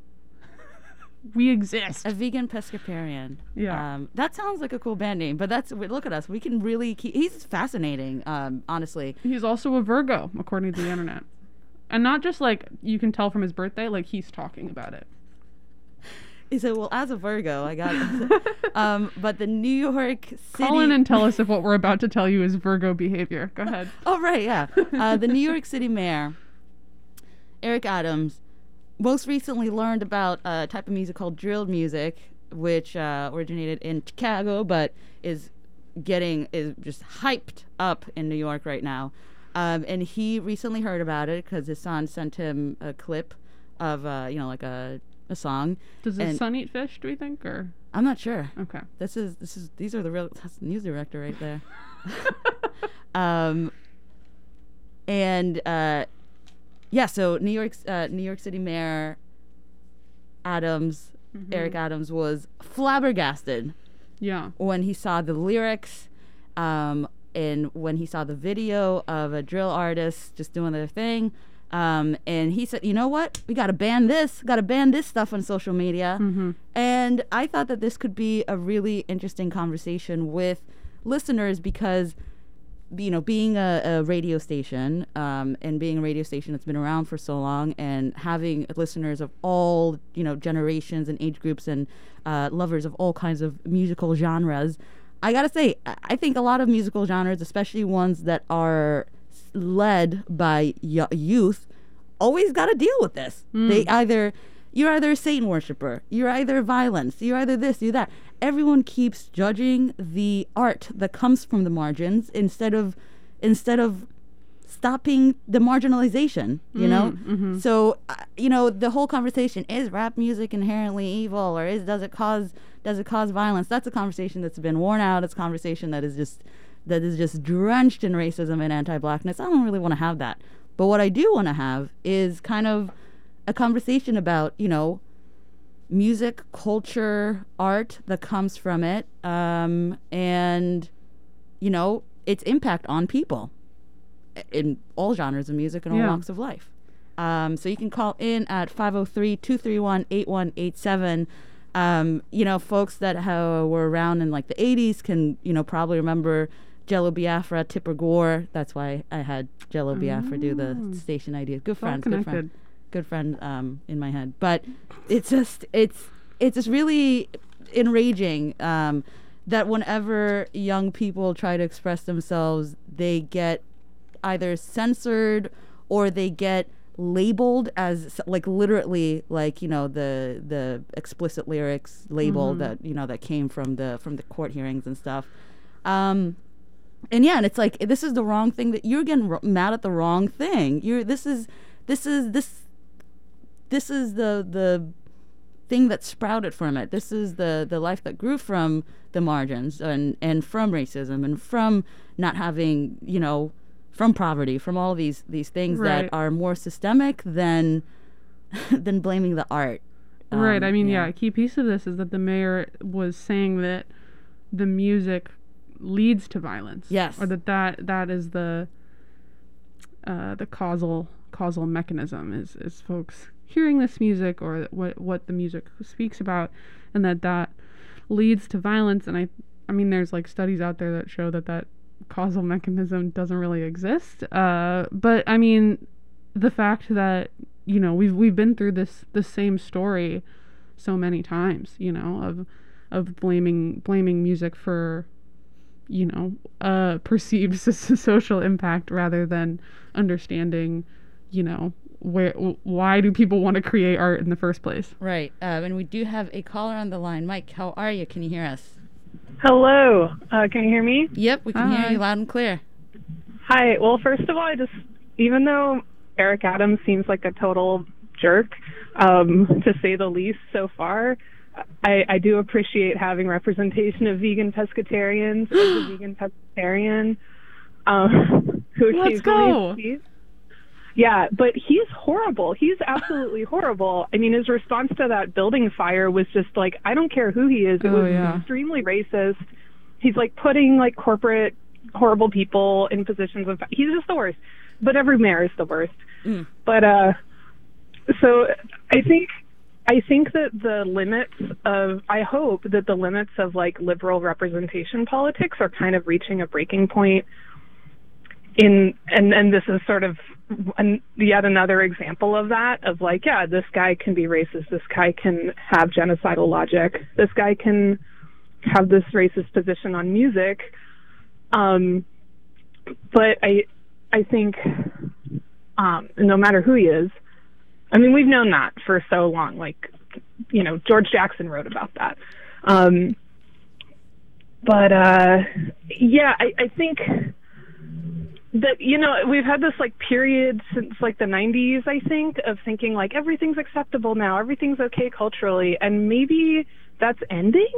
We exist. A vegan pescatarian. Yeah. Um, that sounds like a cool band name, but that's look at us. We can really keep. He's fascinating. Um, honestly. He's also a Virgo, according to the internet. And not just like you can tell from his birthday, like he's talking about it. He said, "Well, as a Virgo, I got." um, but the New York City. Call in and tell us if what we're about to tell you is Virgo behavior. Go ahead. Oh right, yeah. Uh, the New York City Mayor, Eric Adams, most recently learned about a type of music called drill music, which uh, originated in Chicago, but is getting is just hyped up in New York right now. Um, and he recently heard about it because his son sent him a clip of, uh, you know, like a a song. Does his and son eat fish, do we think? Or I'm not sure. okay. This is this is these are the real that's the news director right there. um, and uh, yeah, so New York uh, New York City Mayor Adams, Mhm. Eric Adams, was flabbergasted Yeah. when he saw the lyrics, um, and when he saw the video of a drill artist just doing their thing. Um, and he said, you know what? We got to ban this. Got to ban this stuff on social media. Mm-hmm. And I thought that this could be a really interesting conversation with listeners because, you know, being a, a radio station um, and being a radio station that's been around for so long and having listeners of all, you know, generations and age groups and uh, lovers of all kinds of musical genres, I got to say, I- I think a lot of musical genres, especially ones that are led by y- youth, always got to deal with this. Mm. They either you're either a Satan worshiper, you're either violence, you're either this, you're that. Everyone keeps judging the art that comes from the margins instead of instead of stopping the marginalization, you Mm, know? mhm. So, uh, you know, the whole conversation, is rap music inherently evil, or is does it cause does it cause violence? That's a conversation that's been worn out. It's a conversation that is just that is just drenched in racism and anti-blackness. I don't really want to have that. But what I do want to have is kind of a conversation about, you know, music, culture, art that comes from it, um, and, you know, its impact on people in all genres of music and all Yeah. walks of life. Um, so you can call in at five oh three, two three one, eight one eight seven. Um, you know, folks that ha- were around in like the eighties can, you know, probably remember Jello Biafra, Tipper Gore. That's why I had Jello Biafra do the station idea. Good It's all friends, good friend, connected. good friend um, in my head. But it's just, it's, it's just really enraging um, that whenever young people try to express themselves, they get either censored or they get labeled as like literally like, you know, the the explicit lyrics label Mm-hmm. that, you know, that came from the from the court hearings and stuff. Um and yeah, and it's like, this is the wrong thing, that you're getting r- mad at the wrong thing. You're this is this is this this is the the thing that sprouted from it. This is the the life that grew from the margins and and from racism and from not having, you know, from poverty, from all these these things Right. that are more systemic than than blaming the art. Right. Um, I mean, yeah. a key piece of this is that the mayor was saying that the music leads to violence. Yes. Or that that, that is the uh, the causal causal mechanism is, is folks hearing this music or what what the music speaks about, and that that leads to violence. And I I mean, there's like studies out there that show that that causal mechanism doesn't really exist. Uh, but I mean, the fact that, you know, we've we've been through this the same story so many times, you know, of of blaming blaming music for, you know, uh, perceived s- social impact rather than understanding, you know, where w- why do people want to create art in the first place? Right. Uh, and we do have a caller on the line. Mike, how are you? Can you hear us? Hello. Uh, can you hear me? Yep, we can Hi. hear you loud and clear. Hi. Well, first of all, I just, even though Eric Adams seems like a total jerk, um, to say the least so far, I, I do appreciate having representation of vegan pescatarians as a vegan pescatarian um, who Let's occasionally go. sees. Yeah, but he's horrible. He's absolutely horrible. I mean, his response to that building fire was just like, I don't care who he is. It Oh, was yeah. extremely racist. He's like putting like corporate horrible people in positions of, he's just the worst. But every mayor is the worst. Mm. But uh so I think I think that the limits of I hope that the limits of like liberal representation politics are kind of reaching a breaking point in and and this is sort of an, yet another example of that, of like, yeah, this guy can be racist, this guy can have genocidal logic, this guy can have this racist position on music, um but I I think um no matter who he is, I mean, we've known that for so long, like, you know, George Jackson wrote about that, um but uh yeah I, I think that, you know, we've had this like period since like the nineties, I think, of thinking like everything's acceptable now, everything's okay culturally, and maybe that's ending.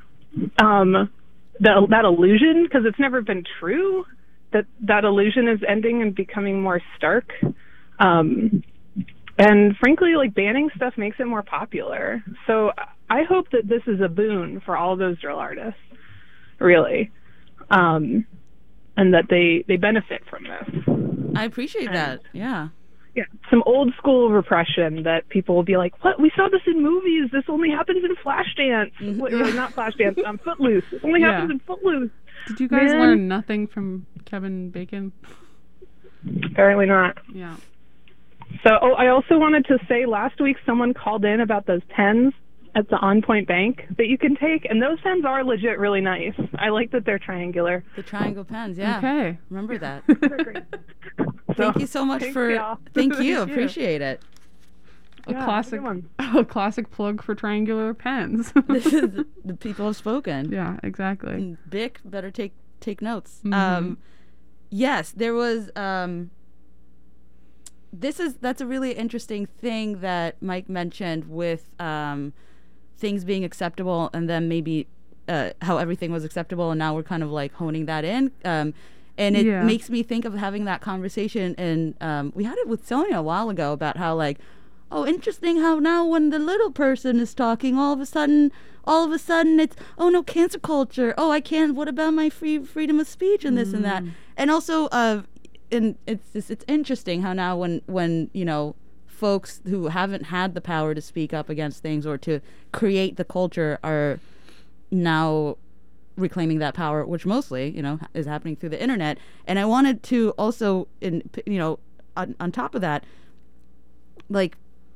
Um, the, that illusion, because it's never been true, that that illusion is ending and becoming more stark. Um, and frankly, like banning stuff makes it more popular. So I hope that this is a boon for all of those drill artists, really. Um, and that they, they benefit from this. I appreciate that. Yeah. Yeah, some old school repression that people will be like, what? We saw this in movies. This only happens in Flashdance. Mhm. Wait, or not Flashdance, um, Footloose. This only Yeah. happens in Footloose. Did you guys Man. learn nothing from Kevin Bacon? Apparently not. Yeah. So, oh, I also wanted to say last week someone called in about those pens at the On Point Bank that you can take, and those pens are legit really nice. I like that they're triangular. The triangle pens. Yeah. Okay. Remember that. They're great. Thank you so much thanks, for. y'all. Thank you. Thank you. Appreciate it. a Yeah, classic, good one. a classic plug for Triangular Pens. This is the people have spoken. Yeah, exactly. And Bic, better take take notes. Mhm. Um, yes, there was. Um, this is that's a really interesting thing that Mike mentioned with um, things being acceptable, and then maybe uh, how everything was acceptable, and now we're kind of like honing that in. Um, and it Yeah. makes me think of having that conversation, and um, we had it with Sonia a while ago about how like, oh, interesting how now when the little person is talking, all of a sudden, all of a sudden it's, oh no, cancer culture. Oh, I can't. What about my free freedom of speech and this and that? And also, uh, and it's just, it's interesting how now when when you know folks who haven't had the power to speak up against things or to create the culture are now reclaiming that power, which mostly you know is happening through the internet. And I wanted to also, in you know, on, on top of that, like,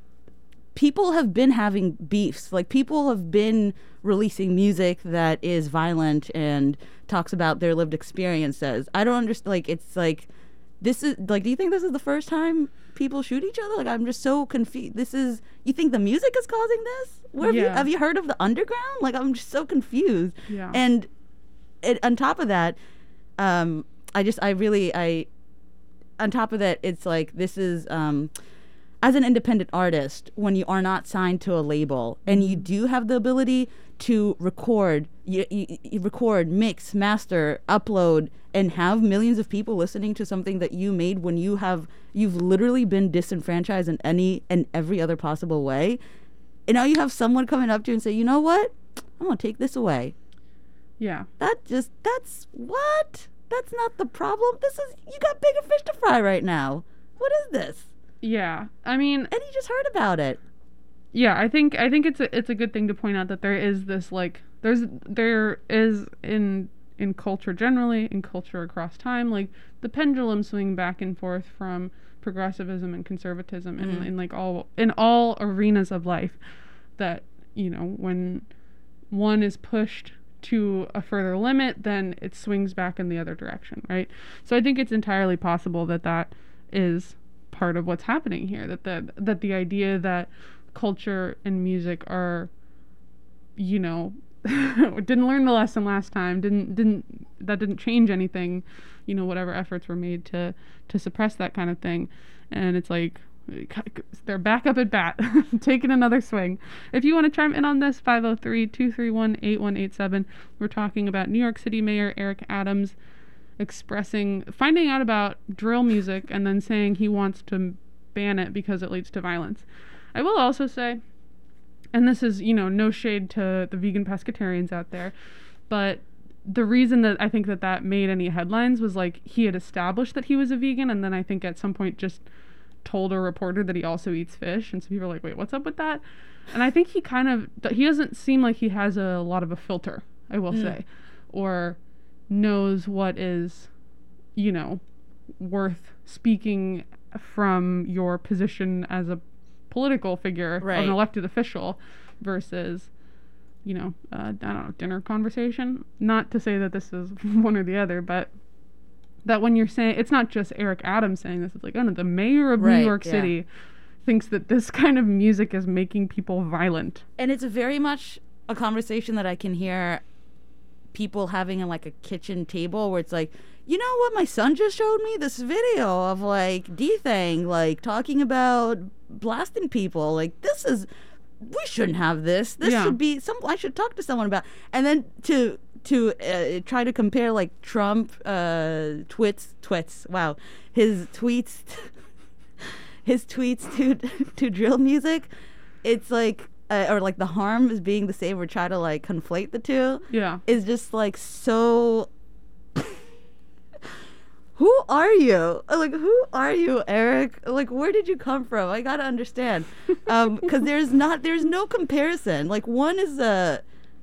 people have been having beefs. Like, people have been releasing music that is violent and talks about their lived experiences. I don't understand. Like, it's like, this is, like, do you think this is the first time people shoot each other? Like, I'm just so confused. This is, you think the music is causing this? Where have, you, Yeah. have you heard of the underground? Like, I'm just so confused. Yeah. And it, on top of that, um, I just, I really, I, on top of that, it's like, this is, um, as an independent artist, when you are not signed to a label and you do have the ability to record, you, you, you record, mix, master, upload, and have millions of people listening to something that you made when you have, you've literally been disenfranchised in any and every other possible way. And now you have someone coming up to you and say, you know what? I'm going to take this away. Yeah. That just, that's what? That's not the problem. This is, you got bigger fish to fry right now. What is this? Yeah. I mean, And you just heard about it. yeah, I think I think it's a it's a good thing to point out that there is this like there's there is in in culture generally, in culture across time, like the pendulum swing back and forth from progressivism and conservatism in, Mhm. in like all in all arenas of life, that, you know, when one is pushed to a further limit, then it swings back in the other direction, right? So I think it's entirely possible that that is part of what's happening here, that the that the idea that culture and music are, you know, didn't learn the lesson last time, didn't didn't that didn't change anything, you know, whatever efforts were made to to suppress that kind of thing. And it's like they're back up at bat, taking another swing. If you want to chime in on this, five oh three, two three one, eight one eight seven. We're talking about New York City Mayor Eric Adams expressing, finding out about drill music and then saying he wants to ban it because it leads to violence. I will also say, and this is, you know, no shade to the vegan pescatarians out there, but the reason that I think that that made any headlines was like he had established that he was a vegan, and then I think at some point just told a reporter that he also eats fish, and so people are like, wait, what's up with that? And I think he kind of, he doesn't seem like he has a lot of a filter, I will mm. say, or knows what is, you know, worth speaking from your position as a political figure, right, an elected official, versus, you know, uh, I don't know, dinner conversation. Not to say that this is one or the other, but that when you're saying, it's not just Eric Adams saying this, it's like, oh no, the mayor of right, New York yeah. City thinks that this kind of music is making people violent. And it's very much a conversation that I can hear people having in like a kitchen table where it's like, you know what, my son just showed me this video of like D-Thang like talking about blasting people. Like, this is, we shouldn't have this. This yeah. should be some, I should talk to someone about. And then to to uh, try to compare like Trump uh twits twits wow his tweets his tweets to to drill music, it's like Uh, or like the harm is being the same, or try to like conflate the two, yeah, is just like so. Who are you? Like, who are you, Eric? Like, where did you come from? I gotta understand, um, because there's not, there's no comparison. Like, one is a.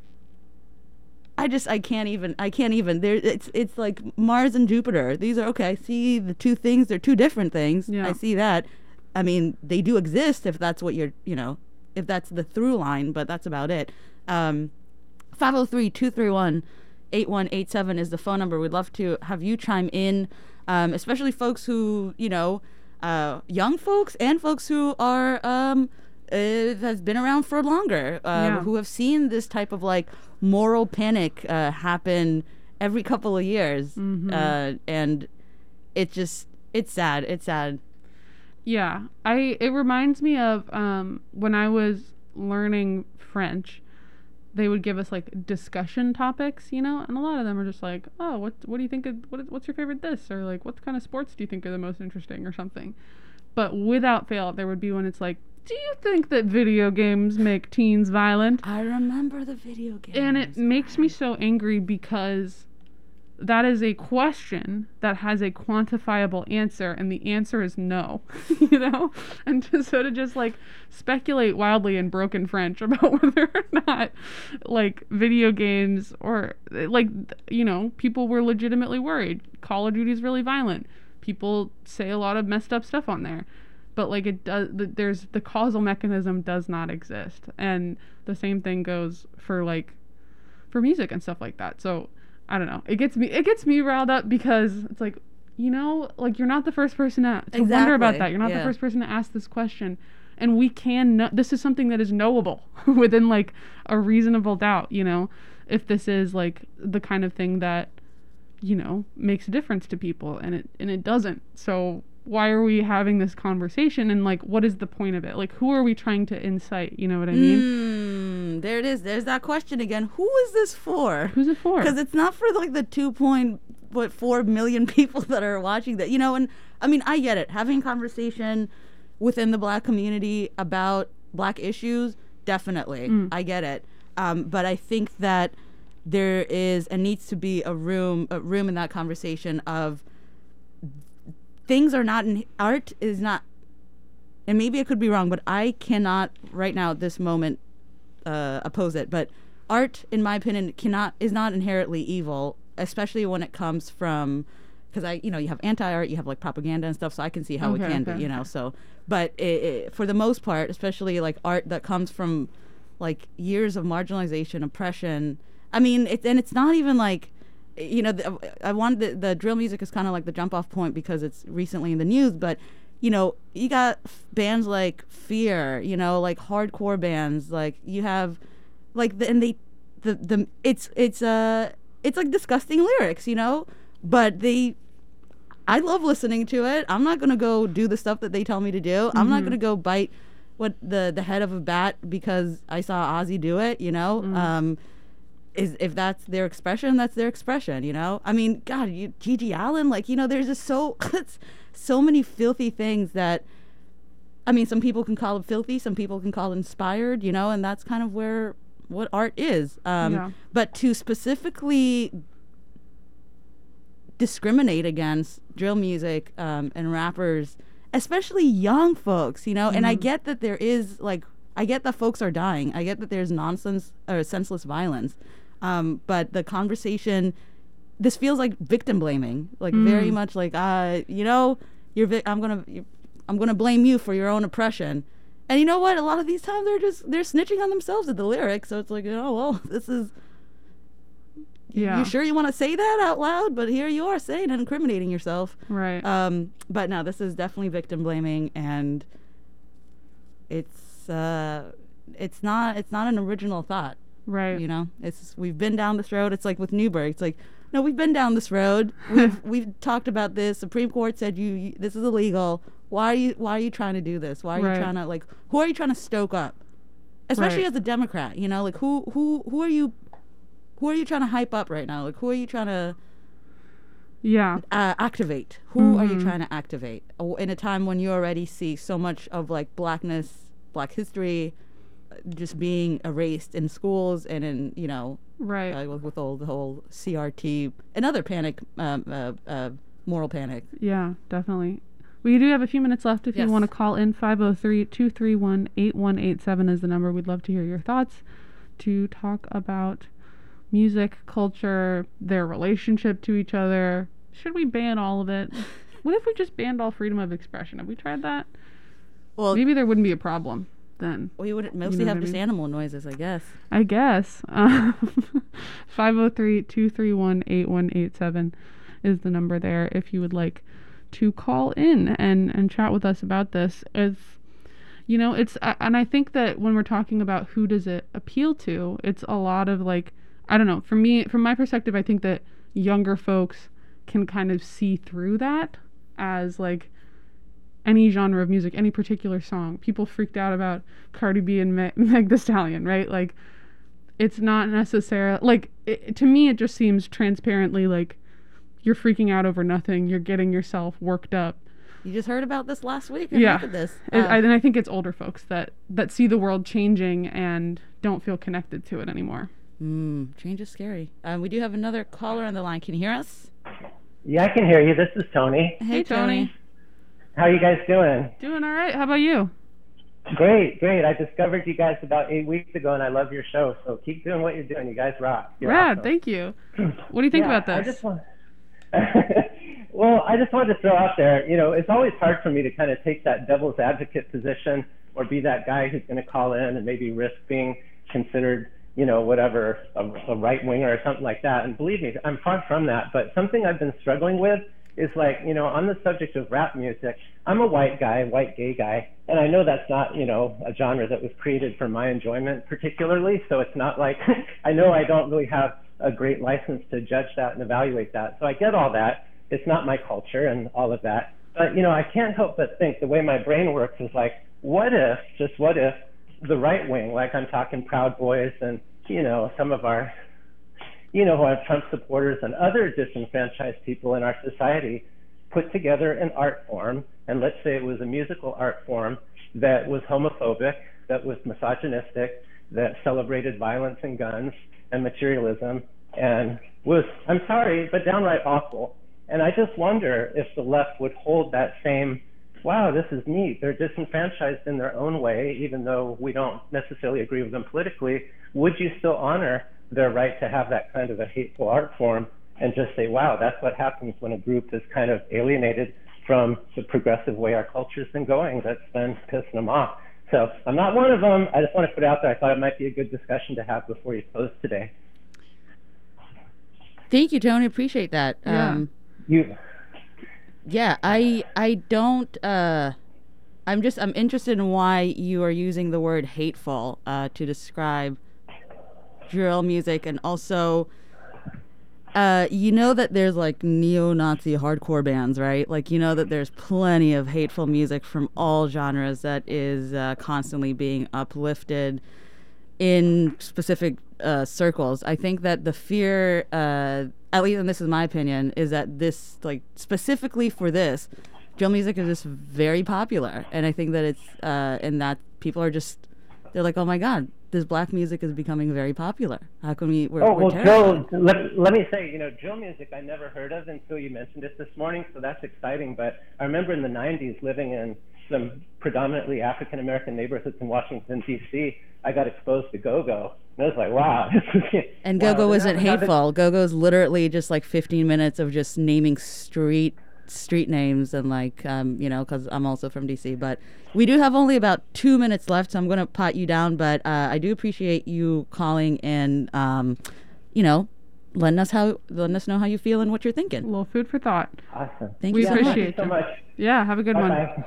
I just, I can't even, I can't even. There, it's, it's like Mars and Jupiter. These are okay. I see the two things. They're two different things. Yeah. I see that. I mean, they do exist if that's what you're, you know. If that's the through line, but that's about it. Um, five oh three, two three one, eight one eight seven is the phone number. We'd love to have you chime in, um, especially folks who, you know, uh, young folks and folks who are um, uh, has been around for longer, uh, Yeah. who have seen this type of like moral panic uh, happen every couple of years, Mhm. uh, and it just it's sad. It's sad. Yeah, I it reminds me of um, when I was learning French. They would give us like discussion topics, you know, and a lot of them are just like, oh, what what do you think of what what's your favorite this, or like what kind of sports do you think are the most interesting or something. But without fail, there would be one. It's like, do you think that video games make teens violent? I remember the video games. And it makes me so angry because that is a question that has a quantifiable answer, and the answer is no, you know? And to sort of just like speculate wildly in broken French about whether or not like video games or like, you know, people were legitimately worried. Call of Duty is really violent. People say a lot of messed up stuff on there. But like it does, there's the causal mechanism does not exist. And the same thing goes for like, for music and stuff like that. So I don't know. It gets me. It gets me riled up because it's like, you know, like you're not the first person to, to wonder about Exactly. that. You're not Yeah. the first person to ask this question, and we can. Know, this is something that is knowable within like a reasonable doubt. You know, if this is like the kind of thing that, you know, makes a difference to people, and it and it doesn't. So why are we having this conversation? And like, what is the point of it? Like, who are we trying to incite? You know what I mean? Mm, there it is. There's that question again. Who is this for? Who's it for? Because it's not for like the two point what four million people that are watching that. You know, and I mean, I get it. Having conversation within the Black community about Black issues, definitely, Mm. I get it. Um, but I think that there is and needs to be a room, a room in that conversation of things are not in art is not. And maybe I could be wrong, but I cannot right now at this moment uh, oppose it. But art, in my opinion, cannot is not inherently evil, especially when it comes from, because I, you know, you have anti-art, you have like propaganda and stuff, so I can see how Okay, it can okay. be, you know. So, but it, it, for the most part, especially like art that comes from like years of marginalization, oppression. I mean, it's and it's not even like, you know, the, I wanted the, the drill music is kind of like the jump off point because it's recently in the news, but. You know, you got f- bands like Fear, you know, like hardcore bands, like you have, like, the, and they, the, the, it's, it's, uh, it's like disgusting lyrics, you know, but they, I love listening to it. I'm not going to go do the stuff that they tell me to do. I'm not going to go bite what the, the head of a bat because I saw Ozzy do it, you know, Mm. um, is if that's their expression, that's their expression, you know? I mean, God, you, Gigi Allen, like, you know, there's just so, so many filthy things that, I mean, some people can call it filthy, some people can call it inspired, you know, and that's kind of where, what art is. Um, Yeah. But to specifically discriminate against drill music um, and rappers, especially young folks, you know, and I Mhm. get that there is, like, I get that folks are dying. I get that there's nonsense or senseless violence. Um, but the conversation, this feels like victim blaming, like Mm. very much like, uh, you know, you're, vi- I'm gonna, you, I'm gonna blame you for your own oppression. And you know what? A lot of these times they're just they're snitching on themselves at the lyrics. So it's like, oh well, this is. Yeah. You sure you want to say that out loud? But here you are saying and incriminating yourself. Right. Um, but no, this is definitely victim blaming, and it's uh, it's not it's not an original thought. right. You know, it's we've been down this road. It's like with Newberg. It's like, no, we've been down this road. We've we've talked about this. Supreme Court said you, you this is illegal. Why are you why are you trying to do this? Why are Right. you trying to like who are you trying to stoke up? Especially Right. as a Democrat, you know, like who who who are you who are you trying to hype up right now? Like who are you trying to Yeah. uh, activate? Who are you Mhm. trying to activate Oh, in a time when you already see so much of like blackness, black history, uh, just being erased in schools and in you know Right. uh, with, with all the whole C R T and other panic, um, uh, uh, moral panic. Yeah, definitely. We do have a few minutes left. If Yes. you want to call in, five oh three, two three one, eight one eight seven is the number. We'd love to hear your thoughts, to talk about music, culture, their relationship to each other. Should we ban all of it? What if we just banned all freedom of expression? Have we tried that? Well, Maybe there wouldn't be a problem then. we would mostly know have what I just mean? animal noises, I guess. I guess. Um, five oh three, two three one, eight one eight seven is the number there if you would like to call in and, and chat with us about this. It's, You know, it's, and I think that when we're talking about who does it appeal to, it's a lot of like, I don't know, for me, from my perspective, I think that younger folks can kind of see through that as like any genre of music, any particular song. People freaked out about Cardi B and Me- Meg Thee Stallion, right? Like, it's not necessarily, like, it, to me, it just seems transparently like you're freaking out over nothing. You're getting yourself worked up. You just heard about this last week. And Yeah. Look at this. Uh, Uh, and I think it's older folks that, that see the world changing and don't feel connected to it anymore. mm, change is scary. Um, we do have another caller on the line. Can you hear us? Yeah, I can hear you. This is Tony. Hey, Tony. How are you guys doing? Doing all right. How about you? Great, great. I discovered you guys about eight weeks ago, and I love your show. So keep doing what you're doing. You guys rock. You're Rad. awesome. Thank you. What do you think Yeah, about this? I just want. Well, I just wanted to throw out there, you know, it's always hard for me to kind of take that devil's advocate position or be that guy who's going to call in and maybe risk being considered, you know, whatever, a, a right winger or something like that. And believe me, I'm far from that. But something I've been struggling with is like, you know, on the subject of rap music, I'm a white guy, white gay guy, and I know that's not, you know, a genre that was created for my enjoyment particularly. So it's not like, I know I don't really have a great license to judge that and evaluate that. So I get all that. It's not my culture and all of that. But, you know, I can't help but think the way my brain works is like, what if, just what if, the right wing, like I'm talking Proud Boys and, you know, some of our, you know, our Trump supporters and other disenfranchised people in our society put together an art form, and let's say it was a musical art form that was homophobic, that was misogynistic, that celebrated violence and guns and materialism, and was, I'm sorry, but downright awful. And I just wonder if the left would hold that same, wow, this is neat. They're disenfranchised in their own way, even though we don't necessarily agree with them politically. Would you still honor their right to have that kind of a hateful art form and just say, wow, that's what happens when a group is kind of alienated from the progressive way our culture's been going? That's been pissing them off. So I'm not one of them. I just want to put it out there. I thought it might be a good discussion to have before you close today. Thank you, Tony. Appreciate that. Yeah. Um, You, yeah, I I don't. Uh, I'm just I'm interested in why you are using the word hateful uh, to describe drill music, and also, uh, you know that there's like neo-Nazi hardcore bands, right? Like, you know that there's plenty of hateful music from all genres that is uh, constantly being uplifted in specific uh, circles. I think that the fear, uh, at least, and this is my opinion, is that this, like, specifically for this, drill music is just very popular. And I think that it's, uh, and that people are just, they're like, oh my God, this black music is becoming very popular. How can we, we're, oh, we're well, terrified. Joe, let, let me say, you know, drill music I never heard of until you mentioned it this morning, so that's exciting. But I remember in the nineties living in some predominantly African-American neighborhoods in Washington, D C, I got exposed to go-go. And I was like, wow. And wow, go-go now- isn't now that- hateful. Go-go's literally just like fifteen minutes of just naming street street names and like, um, you know, because I'm also from D C. But we do have only about two minutes left, so I'm going to pot you down. But uh, I do appreciate you calling and, um, you know, letting us how letting us know how you feel and what you're A thinking. little food for thought. Awesome. Thank We you so much. appreciate Thank you so you. much. Yeah, have a good one. Bye-bye.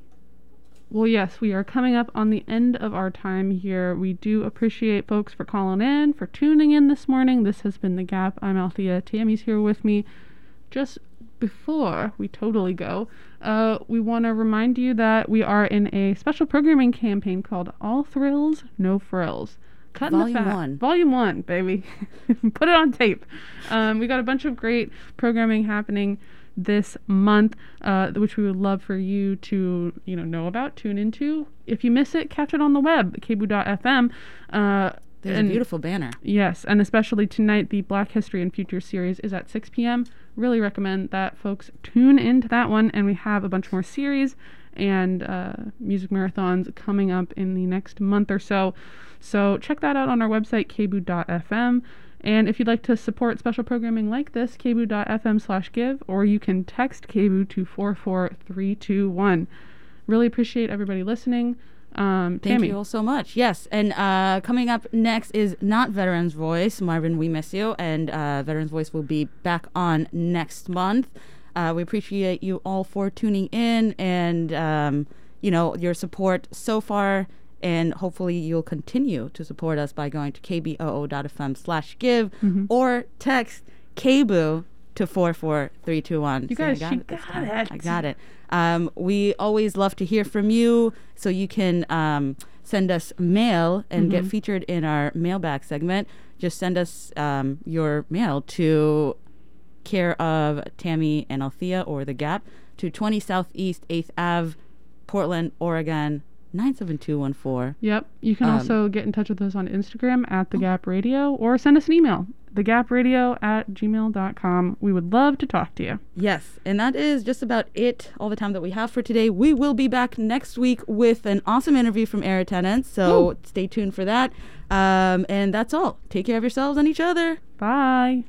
Well, yes, we are coming up on the end of our time here. We do appreciate folks for calling in, for tuning in this morning. This has been The Gap. I'm Althea. Tammy's here with me. Just before we totally go, uh, we want to remind you that we are in a special programming campaign called All Thrills, No Frills. Cutting Volume the fat. one. Volume one, baby. Put it on tape. Um, we got a bunch of great programming happening this month, uh, which we would love for you to, you know, know about, tune into. If you miss it, catch it on the web, k b o o dot f m. Uh, There's and a beautiful banner. Yes, and especially tonight, the Black History and Future series is at six p.m. Really recommend that folks tune into that one, and we have a bunch more series and uh, music marathons coming up in the next month or so. So check that out on our website, k b o o dot f m. And if you'd like to support special programming like this, k b o o dot f m slash give, or you can text K B O O to four four three two one. Really appreciate everybody listening. Um, Thank Tammy. you all so much. Yes, and uh, coming up next is not Veterans Voice. Marvin, we miss you, and uh, Veterans Voice will be back on next month. Uh, we appreciate you all for tuning in, and um, you know, your support so far, and hopefully you'll continue to support us by going to kboo.fm slash give Mm-hmm. or text K B O O to four four three two one. You See, I guys, got she it this got time. it. I got it. Um, we always love to hear from you, so you can um, send us mail and Mm-hmm. get featured in our mailbag segment. Just send us um, your mail to care of Tammy and Althea or The Gap to twenty Southeast eighth Avenue, Portland, Oregon, nine seven two one four. Yep. You can Um, also get in touch with us on Instagram at The Gap Radio, or send us an email, thegapradio at gmail dot com. We would love to talk to you. Yes, and that is just about it, all the time that we have for today. We will be back next week with an awesome interview from Air Tenants, so Woo. stay tuned for that. Um, and that's all. Take care of yourselves and each other. Bye.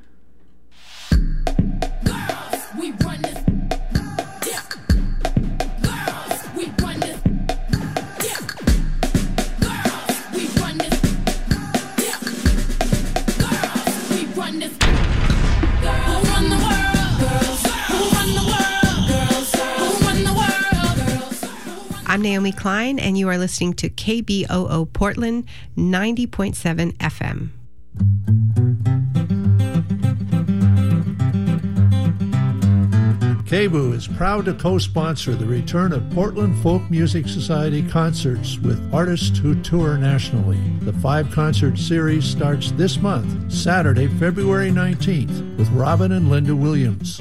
We run this. Yeah. Girls, we run this. Yeah. Girls, we run this. Yeah. Girls, we run this. Girls, who run the world? Girls, who run the world? Girls, who run the world? Girls, who run I'm Naomi Klein, and you are listening to K B O O Portland ninety point seven F M. K B O O is proud to co-sponsor the return of Portland Folk Music Society concerts with artists who tour nationally. The five-concert series starts this month, Saturday, February nineteenth, with Robin and Linda Williams.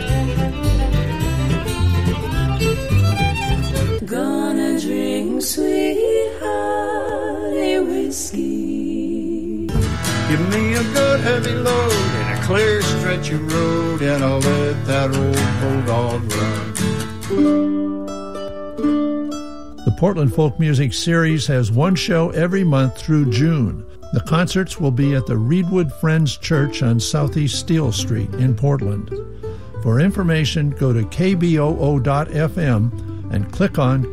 Gonna drink sweet honey whiskey. Give me a good heavy load and a clear stretch of road, and I'll let that old bulldog run. The Portland Folk Music Series has one show every month through June. The concerts will be at the Reedwood Friends Church on Southeast Steel Street in Portland. For information, go to k b o o dot f m and click on